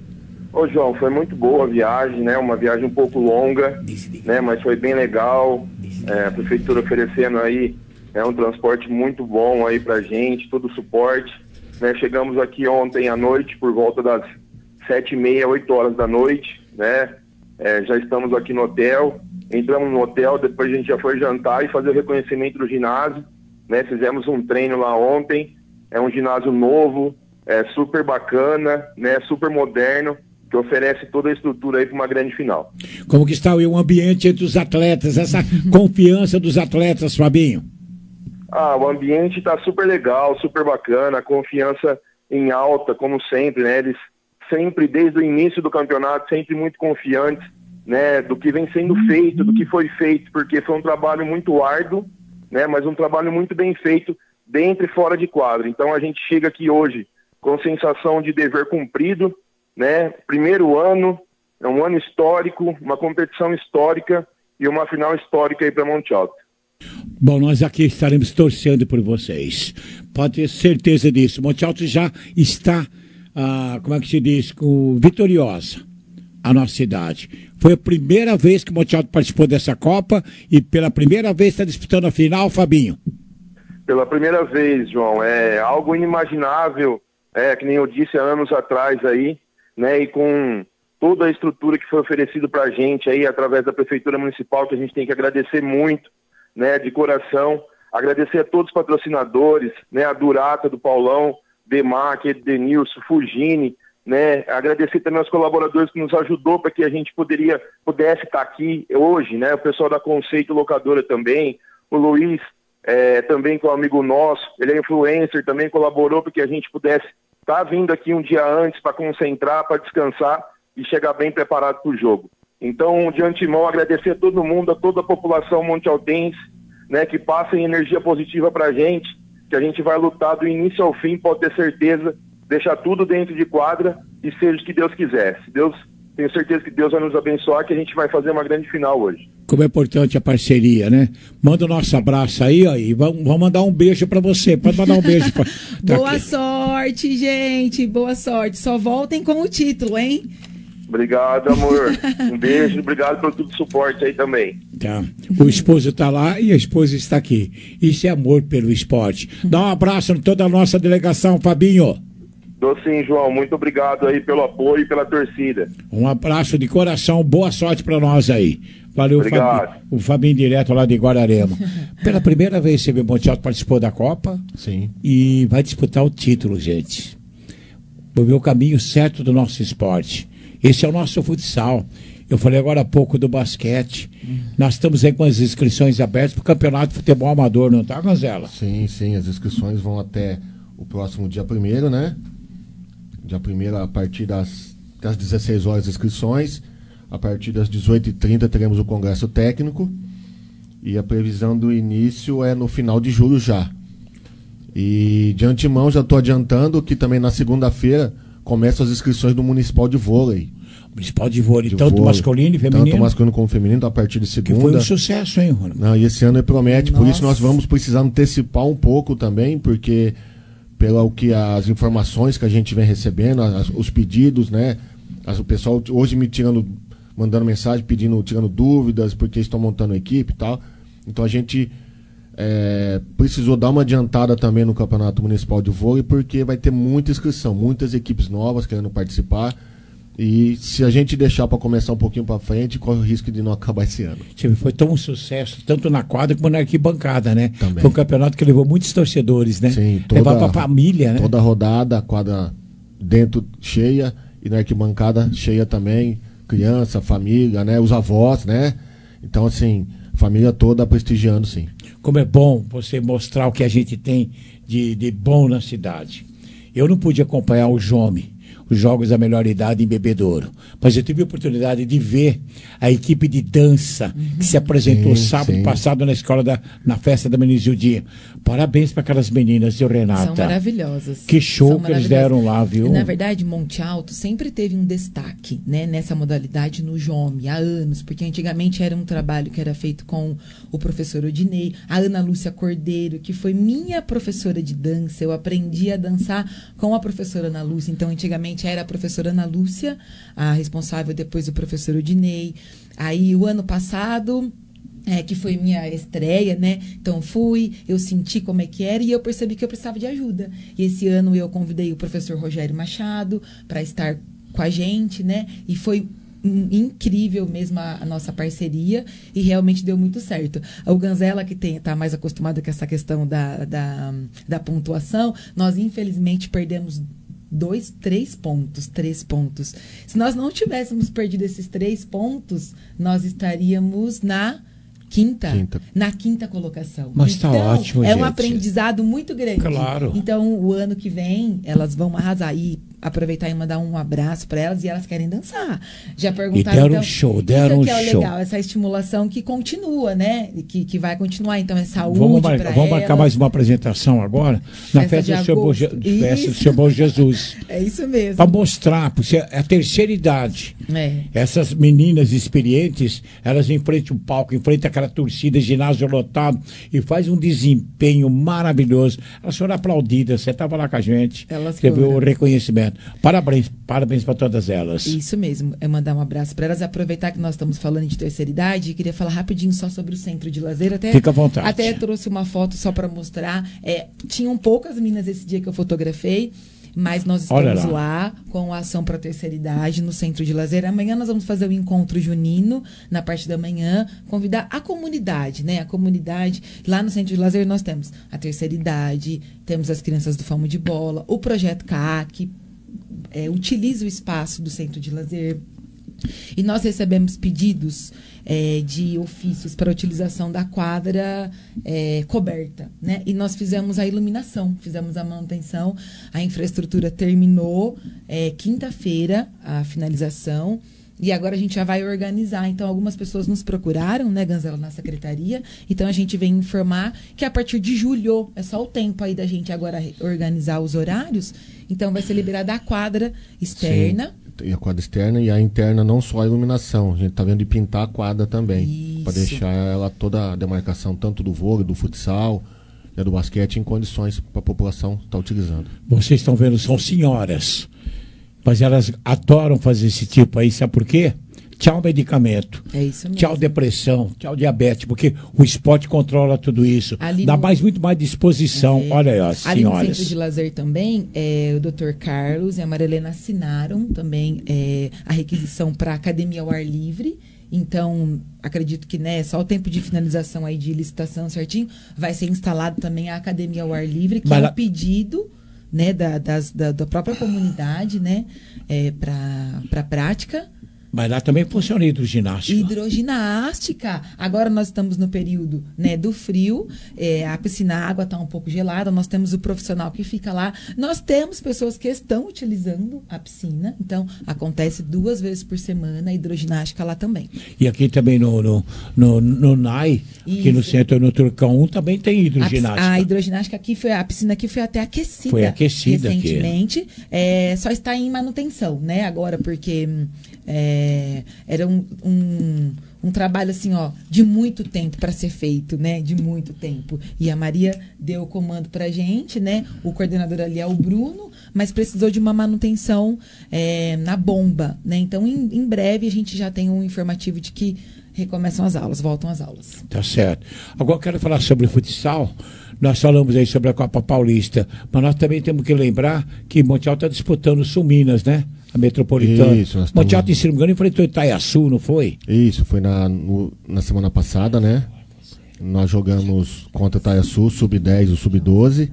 Ô, João, foi muito boa a viagem, né? Uma viagem um pouco longa, né? Mas foi bem legal. É, a prefeitura oferecendo aí é um transporte muito bom aí pra gente, todo o suporte. Né? Chegamos aqui ontem à noite, por volta das sete e meia, oito horas da noite, né? É, já estamos aqui no hotel. Entramos no hotel, depois a gente já foi jantar e fazer o reconhecimento do ginásio, né? Fizemos um treino lá ontem. É um ginásio novo, é super bacana, né? Super moderno, que oferece toda a estrutura aí para uma grande final. Como que está o ambiente entre os atletas, essa confiança dos atletas, Fabinho? Ah, o ambiente está super legal, super bacana, a confiança em alta, como sempre, né? Eles sempre, desde o início do campeonato, sempre muito confiantes, né? Do que vem sendo feito, do que foi feito, porque foi um trabalho muito árduo, né? Mas um trabalho muito bem feito dentro e fora de quadro. Então a gente chega aqui hoje com sensação de dever cumprido, né? Primeiro ano, é um ano histórico, uma competição histórica e uma final histórica aí para Monte Alto. Bom, nós aqui estaremos torcendo por vocês. Pode ter certeza disso. Monte Alto já está, ah, como é que se diz, com, vitoriosa. a nossa cidade. Foi a primeira vez que o Monte Alto participou dessa Copa e pela primeira vez está disputando a final, Fabinho. Pela primeira vez, João, é algo inimaginável, é, que nem eu disse há anos atrás aí, né, e com toda a estrutura que foi oferecida para a gente aí, através da Prefeitura Municipal, que a gente tem que agradecer muito, né, de coração, agradecer a todos os patrocinadores, né, a Durata do Paulão, Demac, Edenilson, Fugini, né, agradecer também aos colaboradores que nos ajudou para que a gente poderia, pudesse estar aqui hoje, né, o pessoal da Conceito Locadora também, o Luiz, É, também com um amigo nosso, ele é influencer, também colaborou para que a gente pudesse estar tá vindo aqui um dia antes para concentrar, para descansar e chegar bem preparado para o jogo. Então, de antemão, agradecer a todo mundo, a toda a população montealtense, né, que passem energia positiva para a gente, que a gente vai lutar do início ao fim, pode ter certeza, deixar tudo dentro de quadra e seja o que Deus quiser. Se Deus, tenho certeza que Deus vai nos abençoar, que a gente vai fazer uma grande final hoje. Como é importante a parceria, né? Manda o nosso abraço aí, ó, e vamos, vamos mandar um beijo pra você. Pode mandar um beijo pra... Tá Boa aqui. sorte, gente. Boa sorte. Só voltem com o título, hein? Obrigado, amor. Um beijo, obrigado por todo o suporte aí também. Tá. O esposo tá lá e a esposa está aqui. Isso é amor pelo esporte. Dá um abraço em toda a nossa delegação, Fabinho. Dou sim, João. Muito obrigado aí pelo apoio e pela torcida. Um abraço de coração, boa sorte pra nós aí. Valeu, Obrigado. Fabi, o Fabinho direto lá de Guararema. Pela primeira vez, você viu, o Monte Alto participou da Copa. Sim. E vai disputar o título, gente. Vai ver o caminho certo do nosso esporte. Esse é o nosso futsal. Eu falei agora há pouco do basquete. Hum. Nós estamos aí com as inscrições abertas para o Campeonato de Futebol Amador, não tá, Gonzela? Sim, sim. As inscrições vão até o próximo dia primeiro, né? Dia primeiro, a partir das, das dezesseis horas, inscrições. A partir das dezoito e trinta teremos o congresso técnico e a previsão do início é no final de julho já. E de antemão já estou adiantando que também na segunda-feira começam as inscrições do Municipal de Vôlei. Municipal de Vôlei, de tanto vôlei, masculino e feminino? Tanto masculino como feminino, a partir de segunda. Que foi um sucesso, hein, Ronaldo? Não, e esse ano promete, Nossa. Por isso nós vamos precisar antecipar um pouco também, porque pelo que as informações que a gente vem recebendo, as, os pedidos, né? As, o pessoal hoje me tirando... mandando mensagem, pedindo, tirando dúvidas, porque estão montando equipe e tal. Então a gente é, precisou dar uma adiantada também no Campeonato Municipal de Vôlei, porque vai ter muita inscrição, muitas equipes novas querendo participar. E se a gente deixar para começar um pouquinho para frente, corre o risco de não acabar esse ano. Foi tão um sucesso, tanto na quadra como na arquibancada, né? Também. Foi um campeonato que levou muitos torcedores, né? Sim, toda, levava para a família, né? Toda a rodada, a quadra dentro cheia e na arquibancada cheia também. Criança, família, né? Os avós, né? Então, assim, família toda prestigiando, sim. Como é bom você mostrar o que a gente tem de, de bom na cidade. Eu não pude acompanhar o Jome, os Jogos da Melhor Idade em Bebedouro, mas eu tive a oportunidade de ver a equipe de dança uhum. que se apresentou sim, sábado sim. passado na escola, da, na festa da Menizildinha. Parabéns para aquelas meninas, viu, Renata? São maravilhosas. Que show São que eles deram lá, viu? Na verdade, Monte Alto sempre teve um destaque, né, nessa modalidade no Jome, há anos, porque antigamente era um trabalho que era feito com o professor Odinei, a Ana Lúcia Cordeiro, que foi minha professora de dança. Eu aprendi a dançar com a professora Ana Lúcia, então antigamente era a professora Ana Lúcia, a responsável depois do professor Odinei. Aí o ano passado, é, que foi minha estreia, né? Então fui, eu senti como é que era e eu percebi que eu precisava de ajuda. E esse ano eu convidei o professor Rogério Machado para estar com a gente, né? E foi incrível mesmo a, a nossa parceria e realmente deu muito certo. O Ganzela, que está mais acostumado com essa questão da, da, da pontuação, nós infelizmente perdemos dois, três pontos, três pontos. Se nós não tivéssemos perdido esses três pontos, nós estaríamos na quinta, quinta. na quinta colocação. Mas tá então, ótimo, é gente. um aprendizado muito grande. Claro. Então, o ano que vem, elas vão arrasar. E aproveitar e mandar um abraço para elas, e elas querem dançar. Já perguntaram, e deram então, um show, deram isso um que é show. legal, essa estimulação que continua, né? Que, que vai continuar. Então, é saúde Vamos, mar para vamos marcar mais uma apresentação agora na festa, festa, do, seu Bom Je festa do Seu Bom Jesus. É isso mesmo. Para mostrar, porque é a terceira idade. É. Essas meninas experientes, elas enfrentam o palco, enfrentam aquela torcida, ginásio lotado, e faz um desempenho maravilhoso. Elas foram aplaudidas, você estava lá com a gente, Elas teve foram. o reconhecimento. Parabéns, parabéns para todas elas. Isso mesmo, é mandar um abraço para elas, aproveitar que nós estamos falando de terceira idade, e queria falar rapidinho só sobre o centro de lazer. Até, Fica à vontade. Até trouxe uma foto só para mostrar. É, tinham poucas meninas esse dia que eu fotografei, mas nós estamos lá. lá com a ação para a terceira idade no centro de lazer. Amanhã nós vamos fazer o encontro junino, na parte da manhã, convidar a comunidade, né? A comunidade. Lá no centro de lazer nós temos a terceira idade, temos as crianças do Famo de Bola, o Projeto C A A, que é, utiliza o espaço do centro de lazer. E nós recebemos pedidos é, de ofícios para a utilização da quadra é, coberta, né? E nós fizemos a iluminação, fizemos a manutenção, a infraestrutura terminou é, quinta-feira, a finalização, e agora a gente já vai organizar. Então, algumas pessoas nos procuraram, né, Ganzela, na secretaria. Então, a gente vem informar que a partir de julho, é só o tempo aí da gente agora organizar os horários. Então, vai ser liberada a quadra externa. Sim. E a quadra externa e a interna, não só a iluminação. A gente está vendo de pintar a quadra também. Para deixar ela toda a demarcação, tanto do vôlei, do futsal e do basquete, em condições para a população estar utilizando. Vocês estão vendo, são senhoras, mas elas adoram fazer esse tipo aí, sabe por quê? Tchau medicamento, é isso mesmo. Tchau depressão, tchau diabetes, porque o esporte controla tudo isso. Ali dá no... mais, muito mais disposição. É. Olha aí, ó, ali senhoras. Ali no centro de lazer também, é, o doutor Carlos e a Marilena assinaram também é, a requisição para a academia ao ar livre. Então, acredito que, né, só o tempo de finalização aí de licitação certinho, vai ser instalado também a academia ao ar livre, que Mas é um lá... pedido, né, da, das, da, da própria comunidade, né, é, para a prática. Mas lá também funciona hidroginástica. Hidroginástica. Agora nós estamos no período, né, do frio, é, a piscina, a água está um pouco gelada, nós temos o profissional que fica lá. Nós temos pessoas que estão utilizando a piscina, então acontece duas vezes por semana a hidroginástica lá também. E aqui também no, no, no, no N A I, Isso. aqui no centro, no Turcão um, também tem hidroginástica. A, a hidroginástica aqui, foi, a piscina aqui foi até aquecida. Foi aquecida recentemente. É, só está em manutenção, né, agora, porque... É, era um, um, um trabalho assim, ó, de muito tempo para ser feito, né? De muito tempo. E a Maria deu o comando para a gente, né? O coordenador ali é o Bruno, mas precisou de uma manutenção é, na bomba, né? Então, em, em breve, a gente já tem um informativo de que recomeçam as aulas, voltam as aulas. Tá certo. Agora eu quero falar sobre o futsal. Nós falamos aí sobre a Copa Paulista, mas nós também temos que lembrar que Monte Alto está disputando o Sul Minas, né? A Metropolitana. Isso, nós Monte Alto, se não me engano, enfrentou Itaiaçu, não foi? Isso, foi na, no, na semana passada, né? Nós jogamos contra Itaiaçu, sub dez e sub doze.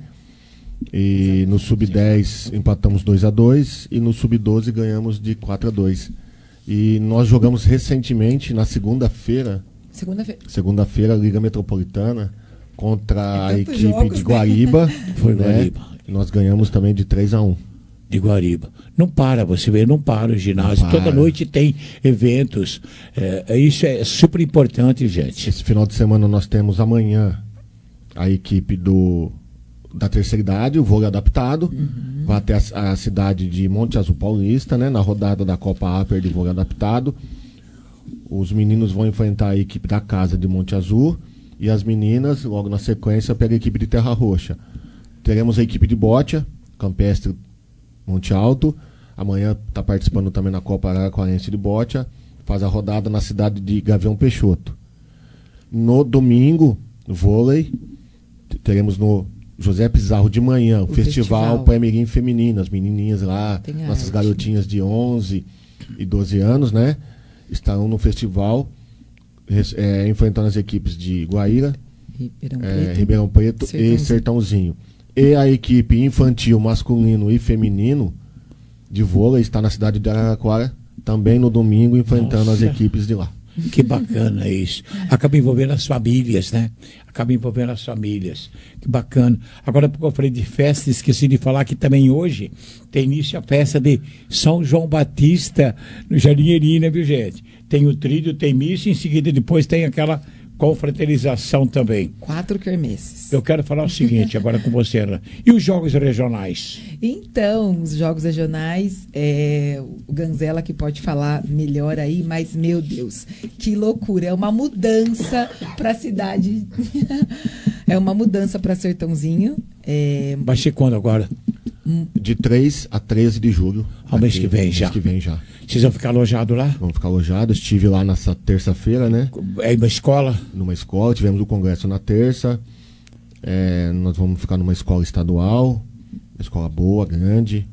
E no sub dez empatamos dois a dois e no sub doze ganhamos de quatro a dois. E nós jogamos recentemente, na segunda-feira, segunda-feira, segunda-feira, Liga Metropolitana, contra a equipe jogos, de Guariba. Foi né? Guariba. Nós ganhamos também de três a um. De Guariba. Não para, você vê, não para o ginásio. Toda noite tem eventos. É, isso é super importante, gente. Esse final de semana nós temos amanhã a equipe do, da terceira idade, o vôlei adaptado. Uhum. Vai até a, a cidade de Monte Azul Paulista, né? Na rodada da Copa Upper de vôlei adaptado. Os meninos vão enfrentar a equipe da casa de Monte Azul. E as meninas, logo na sequência, pegam a equipe de Terra Roxa. Teremos a equipe de Botia, Campestre Monte Alto. Amanhã está participando também na Copa Araraquarense de Botia. Faz a rodada na cidade de Gavião Peixoto. No domingo, vôlei, teremos no José Pizarro de manhã o, o Festival, festival. Pré-Mirim Feminino. As menininhas lá, Tem nossas arte. garotinhas de onze e doze anos, né? Estarão no festival, é, enfrentando as equipes de Guaíra, Ribeirão é, Preto, Ribeirão Preto Sertãozinho. e Sertãozinho. E a equipe infantil, masculino e feminino de vôlei está na cidade de Araraquara, também no domingo, enfrentando Nossa. as equipes de lá. Que bacana isso. Acaba envolvendo as famílias, né? Acaba envolvendo as famílias. Que bacana. Agora, porque eu falei de festa, esqueci de falar que também hoje tem início a festa de São João Batista no Jardim Erina, viu, gente? Tem o tríduo, tem missa, em seguida depois tem aquela confraternização também. Quatro quermesses. Eu quero falar o seguinte agora com você, Ana. E os jogos regionais? Então, os jogos regionais, é, o Ganzela que pode falar melhor aí, mas, meu Deus, que loucura. É uma mudança para a cidade. É uma mudança para Sertãozinho. É... Vai ser quando agora? De três a treze de julho. Ao mês que vem já. Mês que vem já. Vocês vão ficar alojados lá? Vamos ficar alojados. Estive lá nessa terça-feira, né? É uma escola? Numa escola. Tivemos o congresso na terça. É, nós vamos ficar numa escola estadual. Uma escola boa, grande.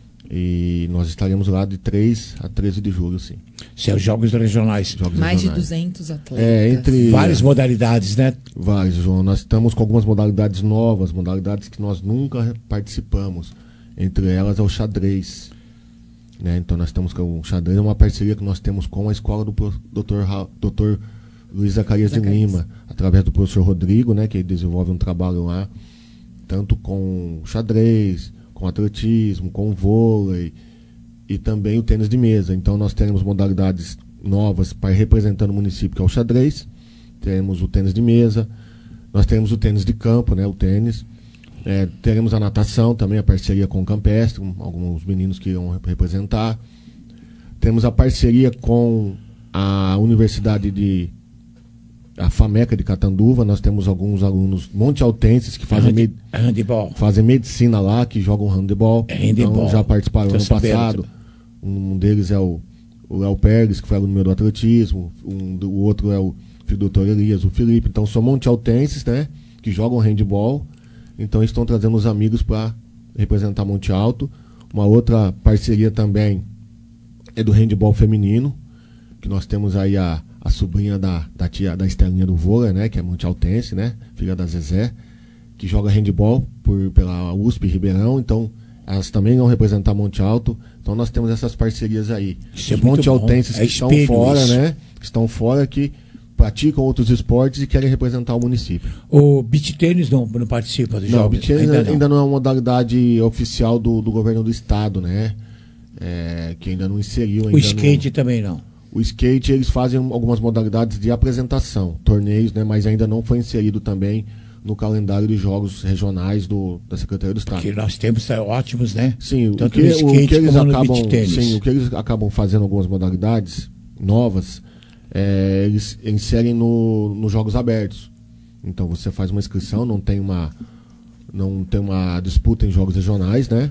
E nós estaremos lá de três a treze de julho, sim. São jogos regionais. Jogos Mais regionais. de duzentos atletas. É, entre... Várias modalidades, né? Várias, João. Nós estamos com algumas modalidades novas, modalidades que nós nunca participamos. Entre elas é o xadrez. Né? Então nós estamos com o xadrez, é uma parceria que nós temos com a escola do doutor doutor Luiz Zacarias de Lima, através do professor Rodrigo, né, que ele desenvolve um trabalho lá, tanto com xadrez, com atletismo, com vôlei e também o tênis de mesa. Então nós teremos modalidades novas para representando o município, que é o xadrez, temos o tênis de mesa, nós teremos o tênis de campo, né, o tênis. É, teremos a natação também, a parceria com o Campestre, um, alguns meninos que irão representar. Temos a parceria com a Universidade de... a FAMECA de Catanduva. Nós temos alguns alunos montealtenses que fazem, med... handebol. fazem medicina lá, que jogam handebol. É handebol. Então já participaram Tô ano sabendo. passado. Um deles é o o Léo Pérez, que foi aluno meu do atletismo. Um, o outro é o filho do doutor Elias, o Felipe. Então são montealtenses, né, que jogam handebol. Então estão trazendo os amigos para representar Monte Alto. Uma outra parceria também é do handebol feminino, que nós temos aí a, a sobrinha da, da tia da Estelinha do vôlei, né, que é Monte Altense, né, filha da Zezé, que joga handebol por, pela U S P Ribeirão. Então elas também vão representar Monte Alto. Então nós temos essas parcerias aí. Isso os é muito Monte Altenses bom. É que estão espelho fora, isso. né, que estão fora, que praticam outros esportes e querem representar o município. O beach tênis não, não participa dos Não, o jogos? beach tênis ainda, ainda, não. ainda não é uma modalidade oficial do, do governo do estado, né? É, que ainda não inseriu. Ainda O skate no... também não. O skate, eles fazem algumas modalidades de apresentação, torneios, né? Mas ainda não foi inserido também no calendário de jogos regionais do, da Secretaria do Estado. Que nós temos é, ótimos, né? Sim, tanto o que, no skate o que eles como no acabam, beach tênis. sim, o que eles acabam fazendo algumas modalidades novas, é, eles inserem no, nos jogos abertos. Então você faz uma inscrição, não tem uma, não tem uma disputa em jogos regionais, né?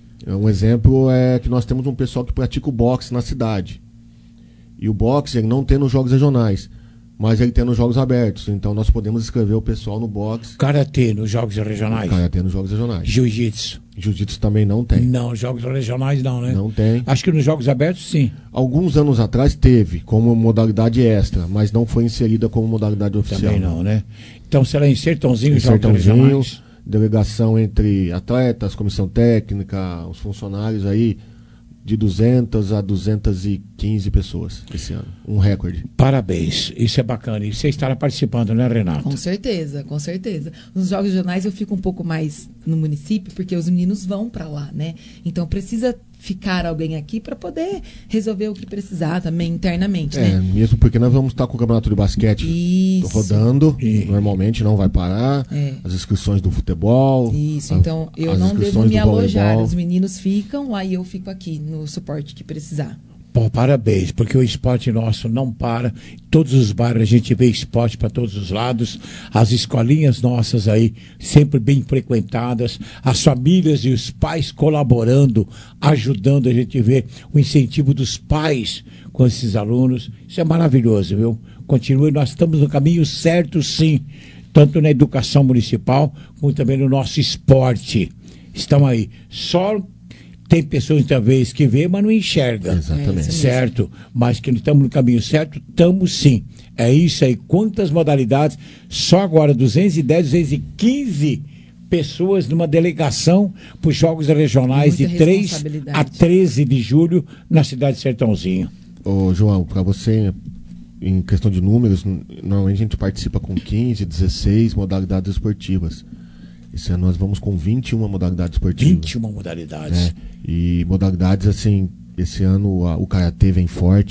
Um exemplo é que nós temos um pessoal que pratica o boxe na cidade. E o boxe ele não tem nos jogos regionais, mas ele tem nos jogos abertos. Então nós podemos inscrever o pessoal no boxe. Karatê nos jogos regionais? Karatê nos jogos regionais. Jiu-jitsu? Jiu-jitsu também não tem. Não, jogos regionais não, né? Não tem. Acho que nos jogos abertos sim. Alguns anos atrás teve como modalidade extra, mas não foi inserida como modalidade oficial. Também não, né? Então será em Sertãozinho Em jogos Sertãozinho, regionais? delegação entre atletas, comissão técnica, os funcionários aí, de duzentas a duzentas e quinze pessoas esse ano. Um recorde. Parabéns, isso é bacana. E você estará participando, né, Renato? Com certeza, com certeza. Nos jogos regionais eu fico um pouco mais no município, porque os meninos vão para lá, né? Então precisa ficar alguém aqui para poder resolver o que precisar também internamente, É, né? mesmo porque nós vamos estar com o campeonato de basquete Isso. rodando, normalmente não vai parar, É. as inscrições do futebol. Isso, a- então eu as não devo inscrições me do alojar. voleibol. Os meninos ficam, aí eu fico aqui no suporte que precisar. Pô, parabéns, porque o esporte nosso não para. Em todos os bairros a gente vê esporte para todos os lados. As escolinhas nossas aí, sempre bem frequentadas. As famílias e os pais colaborando, ajudando. A gente vê o incentivo dos pais com esses alunos. Isso é maravilhoso, viu? Continue, nós estamos no caminho certo, sim. Tanto na educação municipal, como também no nosso esporte. Estão aí. Só... Tem pessoas, talvez, que vê, mas não enxerga. Exatamente. É, certo? Mas que estamos no caminho certo, estamos sim. É isso aí. Quantas modalidades? Só agora duzentos e dez, duzentos e quinze pessoas numa delegação para os Jogos Regionais Muita de três responsabilidade. a treze de julho na cidade de Sertãozinho. Ô, João, para você, em questão de números, n- normalmente a gente participa com quinze, dezesseis modalidades esportivas. Esse ano nós vamos com vinte e uma modalidades esportivas. vinte e uma modalidades. É, e modalidades assim, esse ano a- o Karatê vem forte,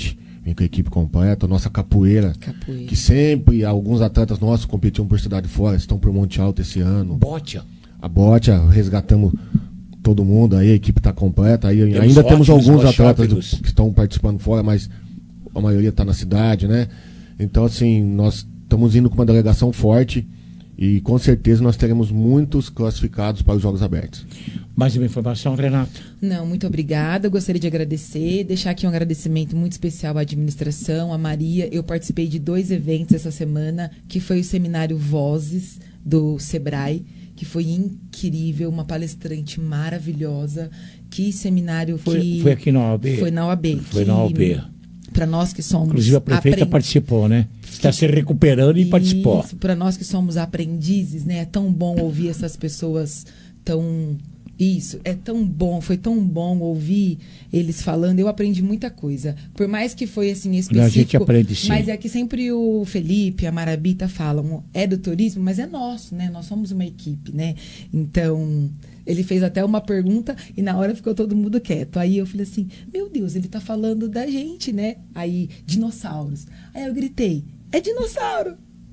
vem com a equipe completa. A nossa capoeira, Capoeira. que sempre alguns atletas nossos competiam por cidade fora, estão por Monte Alto esse ano. Botia. A Botia, resgatamos todo mundo, aí a equipe está completa. Aí Temos ainda temos ótimos alguns atletas do, mochópicos. que estão participando fora, mas a maioria está na cidade, né? Então, assim, nós estamos indo com uma delegação forte e com certeza nós teremos muitos classificados para os Jogos Abertos. Mais uma informação, Renata? Não, muito obrigada. Eu gostaria de agradecer, deixar aqui um agradecimento muito especial à administração, à Maria. Eu participei de dois eventos essa semana, que foi o seminário Vozes do Sebrae, que foi incrível, uma palestrante maravilhosa. Que seminário Foi, que... foi aqui na O A B? Foi na O A B. Foi na O A B. Para nós que somos... Inclusive a prefeita aprend... participou, né? Está se recuperando e participou. Para nós que somos aprendizes, né? É tão bom ouvir essas pessoas tão... Isso, é tão bom, foi tão bom ouvir eles falando. Eu aprendi muita coisa. Por mais que foi assim específico, a gente aprende, sim. Mas é que sempre o Felipe, a Marabita falam, é do turismo, mas é nosso, né? Nós somos uma equipe, né? Então, ele fez até uma pergunta e na hora ficou todo mundo quieto. Aí eu falei assim, meu Deus, ele tá falando da gente, né? Aí, dinossauros. Aí eu gritei, é dinossauro!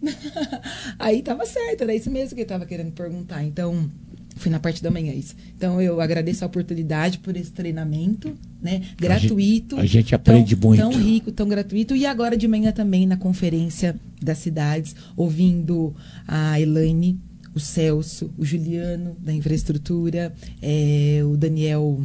Aí tava certo, era isso mesmo que ele tava querendo perguntar. Então... Foi na parte da manhã isso. Então, eu agradeço a oportunidade por esse treinamento, né? Gratuito. A gente, a gente aprende tão, muito. Tão rico, tão gratuito. E agora de manhã também na conferência das cidades, ouvindo a Elaine, o Celso, o Juliano, da infraestrutura, é, o Daniel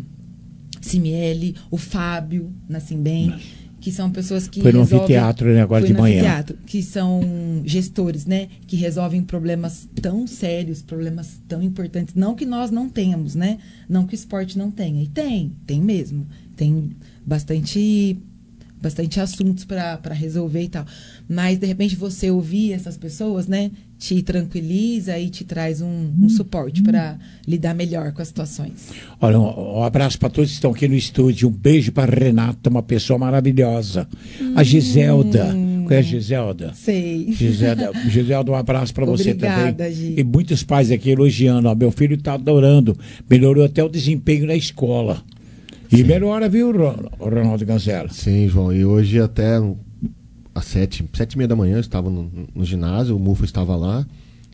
Simieli, o Fábio, na Simbem, que são pessoas que Foi no resolvem... anfiteatro, né, agora Foi de no manhã. anfiteatro, que são gestores, né? Que resolvem problemas tão sérios, problemas tão importantes. Não que nós não tenhamos, né? Não que o esporte não tenha. E tem, tem mesmo. Tem bastante... bastante assuntos para resolver e tal. Mas, de repente, você ouvir essas pessoas, né? Te tranquiliza e te traz um, um suporte para lidar melhor com as situações. Olha, um, um abraço para todos que estão aqui no estúdio. Um beijo para Renata, uma pessoa maravilhosa. Hum, a Giselda. Conhece a Giselda? Sei. Giselda, Giselda, um abraço para você Obrigada, também. Gi. E muitos pais aqui elogiando. Ó, meu filho está adorando. Melhorou até o desempenho na escola. E Sim. melhora, viu, Ronaldo Cancela? Sim, João. E hoje até às sete, sete e meia da manhã eu estava no, no ginásio, o Mufa estava lá.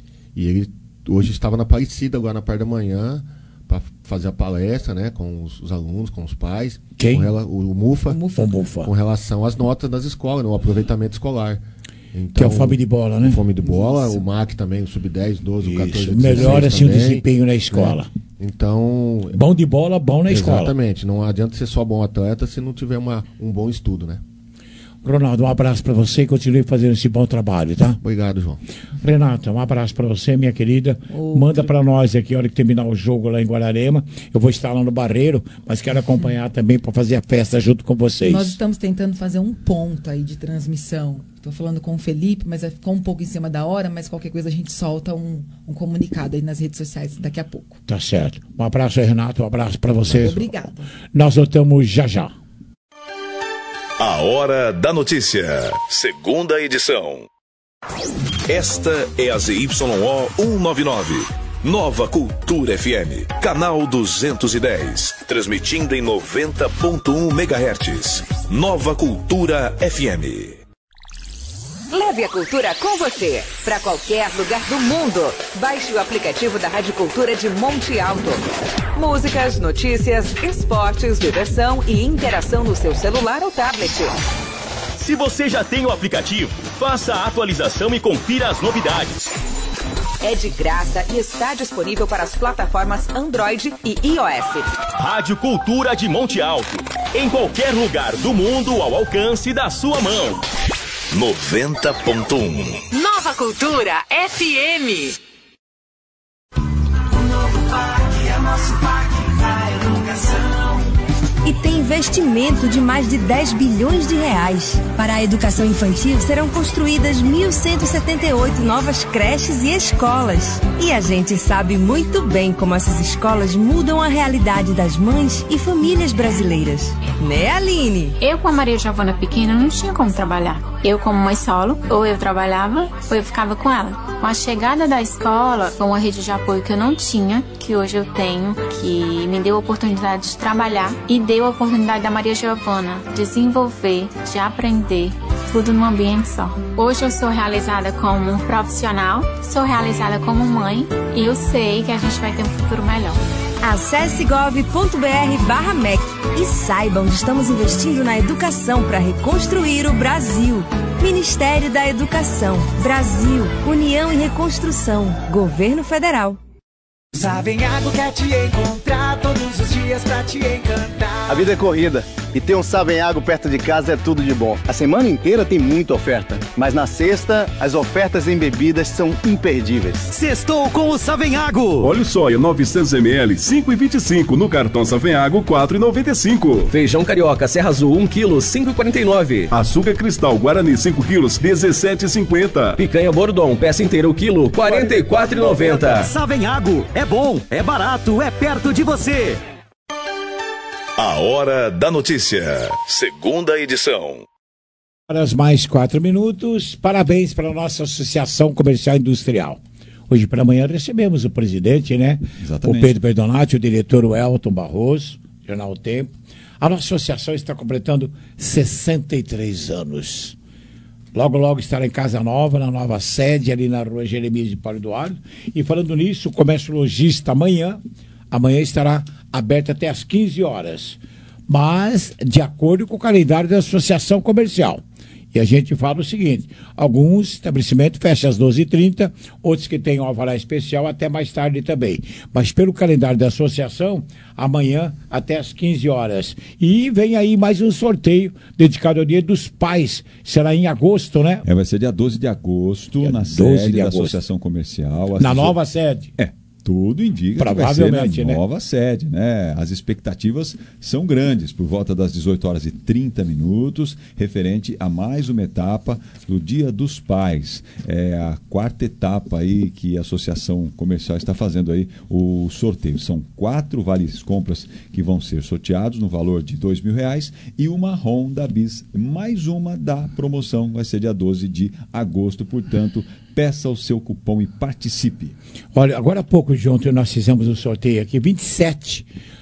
E ele hoje estava na Aparecida, agora na parte da manhã, para fazer a palestra, né, com os, os alunos, com os pais. Quem? Com rela, o, o Mufa. O Mufa. O Mufa. Com relação às notas das escolas, no aproveitamento escolar. Então, que é o Fome de Bola, né? O Fome de Bola, Isso. o M A C também, o sub dez, doze, o catorze, melhora assim o desempenho na escola. Né? Então... Bom de bola, bom na escola. Exatamente. Não adianta ser só bom atleta se não tiver uma, um bom estudo, né? Ronaldo, um abraço para você e continue fazendo esse bom trabalho, tá? Obrigado, João. Renata, um abraço para você, minha querida. Outro. Manda para nós aqui, a hora que terminar o jogo lá em Guararema. Eu vou estar lá no Barreiro, mas quero acompanhar também para fazer a festa junto com vocês. Nós estamos tentando fazer um ponto aí de transmissão. Estou falando com o Felipe, mas ficou um pouco em cima da hora, mas qualquer coisa a gente solta um, um comunicado aí nas redes sociais daqui a pouco. Tá certo. Um abraço, Renato, um abraço para vocês. Obrigada. Nós voltamos já já. A Hora da Notícia, segunda edição. Esta é a Z Y O cento e noventa e nove, Nova Cultura F M, canal duzentos e dez, transmitindo em noventa ponto um megahertz. Nova Cultura F M. Leve a cultura com você, para qualquer lugar do mundo. Baixe o aplicativo da Rádio Cultura de Monte Alto. Músicas, notícias, esportes, diversão e interação no seu celular ou tablet. Se você já tem o aplicativo, faça a atualização e confira as novidades. É de graça e está disponível para as plataformas Android e iOS. Rádio Cultura de Monte Alto. Em qualquer lugar do mundo ao alcance da sua mão. noventa ponto um. Nova Cultura F M. O novo parque é nosso parque da educação. E tem investimento de mais de dez bilhões de reais. Para a educação infantil serão construídas mil cento e setenta e oito novas creches e escolas. E a gente sabe muito bem como essas escolas mudam a realidade das mães e famílias brasileiras. Né, Aline? Eu com a Maria Giovana pequena não tinha como trabalhar. Eu como mãe solo, ou eu trabalhava ou eu ficava com ela. Com a chegada da escola, com uma rede de apoio que eu não tinha, que hoje eu tenho, que me deu a oportunidade de trabalhar e deu a oportunidade da Maria Giovana de desenvolver, de aprender, tudo num ambiente só. Hoje eu sou realizada como profissional, sou realizada como mãe e eu sei que a gente vai ter um futuro melhor. Acesse gov ponto br barra M E C e saiba onde estamos investindo na educação para reconstruir o Brasil. Ministério da Educação, Brasil, União e Reconstrução, Governo Federal. Savenhago quer te encontrar todos os dias pra te encantar. A vida é corrida e ter um Savenhago perto de casa é tudo de bom. A semana inteira tem muita oferta, mas na sexta as ofertas em bebidas são imperdíveis. Sextou com o Savenhago. Óleo soia novecentos mililitros, cinco reais e vinte e cinco. No cartão Savenhago, quatro reais e noventa e cinco. Feijão carioca Serra Azul, um quilo, cinco reais e quarenta e nove. Açúcar cristal Guarani, cinco quilos, dezessete reais e cinquenta. Picanha Bordon, peça inteira, o quilo, quarenta e quatro reais e noventa. Savenhago, é bom, é barato, é perto de você. A Hora da Notícia, segunda edição. Horas mais quatro minutos. Parabéns para a nossa Associação Comercial e Industrial. Hoje pela manhã recebemos o presidente, né? Exatamente. O Pedro Perdonati, o diretor o Elton Barroso, Jornal O Tempo. A nossa associação está completando sessenta e três anos. Logo, logo estará em Casa Nova, na nova sede, ali na rua Jeremias de Paulo Eduardo. E falando nisso, o comércio lojista amanhã, amanhã estará aberto até às quinze horas. Mas de acordo com o calendário da Associação Comercial. E a gente fala o seguinte, alguns estabelecimentos fecham às doze e trinta, outros que têm um alvará especial até mais tarde também. Mas pelo calendário da associação, amanhã até às quinze horas. E vem aí mais um sorteio dedicado ao Dia dos Pais. Será em agosto, né? É, vai ser dia doze de agosto, dia na sede da Associação Comercial. Na nova sede? É. Tudo indica provavelmente, que vai ser na nova né? sede, né? As expectativas são grandes, por volta das dezoito horas e trinta minutos, referente a mais uma etapa do Dia dos Pais. É a quarta etapa aí que a Associação Comercial está fazendo aí o sorteio. São quatro vales compras que vão ser sorteados no valor de dois mil reais e uma Honda Bis, mais uma da promoção, vai ser dia doze de agosto, portanto, peça o seu cupom e participe. Olha, agora há pouco, junto, nós fizemos um sorteio aqui, vinte e sete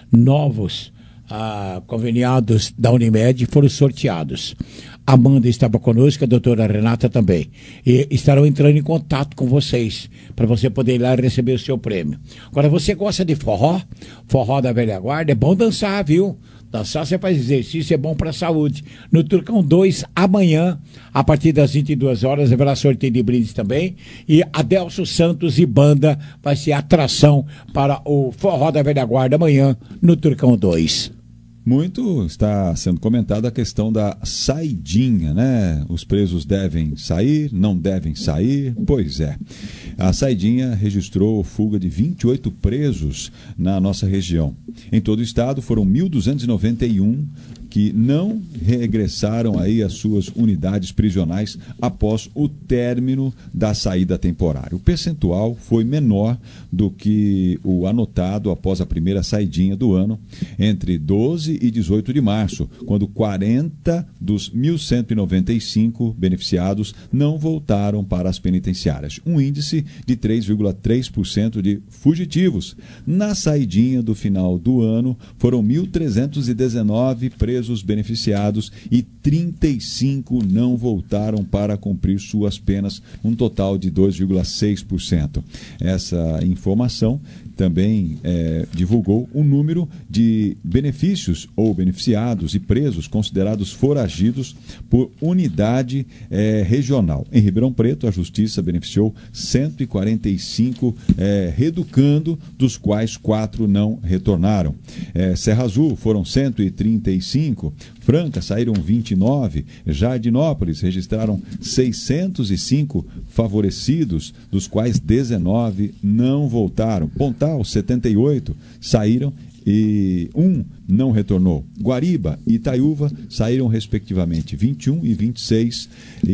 novos ah, conveniados da Unimed foram sorteados. A Amanda estava conosco, a doutora Renata também. E estarão entrando em contato com vocês, para você poder ir lá e receber o seu prêmio. Agora, você gosta de forró? Forró da velha guarda? É bom dançar, viu? Dançar, você faz exercício, é bom para a saúde. No Turcão dois, amanhã, a partir das vinte e duas horas, haverá sorteio de brindes também. E Adelso Santos e banda vai ser atração para o Forró da Velha Guarda amanhã, no Turcão dois. Muito está sendo comentada a questão da saidinha, né? Os presos devem sair, não devem sair? Pois é. A saidinha registrou fuga de vinte e oito presos na nossa região. Em todo o estado foram mil duzentos e noventa e um que não regressaram aí às suas unidades prisionais após o término da saída temporária. O percentual foi menor do que o anotado após a primeira saidinha do ano, entre doze e dezoito de março, quando quarenta dos mil cento e noventa e cinco beneficiados não voltaram para as penitenciárias, um índice de três vírgula três por cento de fugitivos. Na saidinha do final do ano, foram mil trezentos e dezenove presos beneficiados e trinta e cinco não voltaram para cumprir suas penas, um total de dois vírgula seis por cento. Essa informação também é, divulgou o número de benefícios ou beneficiados e presos considerados foragidos por unidade é, regional. Em Ribeirão Preto, a Justiça beneficiou cento e quarenta e cinco é, reeducando, dos quais quatro não retornaram. É, Serra Azul foram cento e trinta e cinco, Franca saíram vinte e nove, Jardinópolis registraram seiscentos e cinco favorecidos, dos quais dezenove não voltaram. Pontal, setenta e oito saíram e um não retornou. Guariba e Itaiúva saíram respectivamente vinte e um e vinte e seis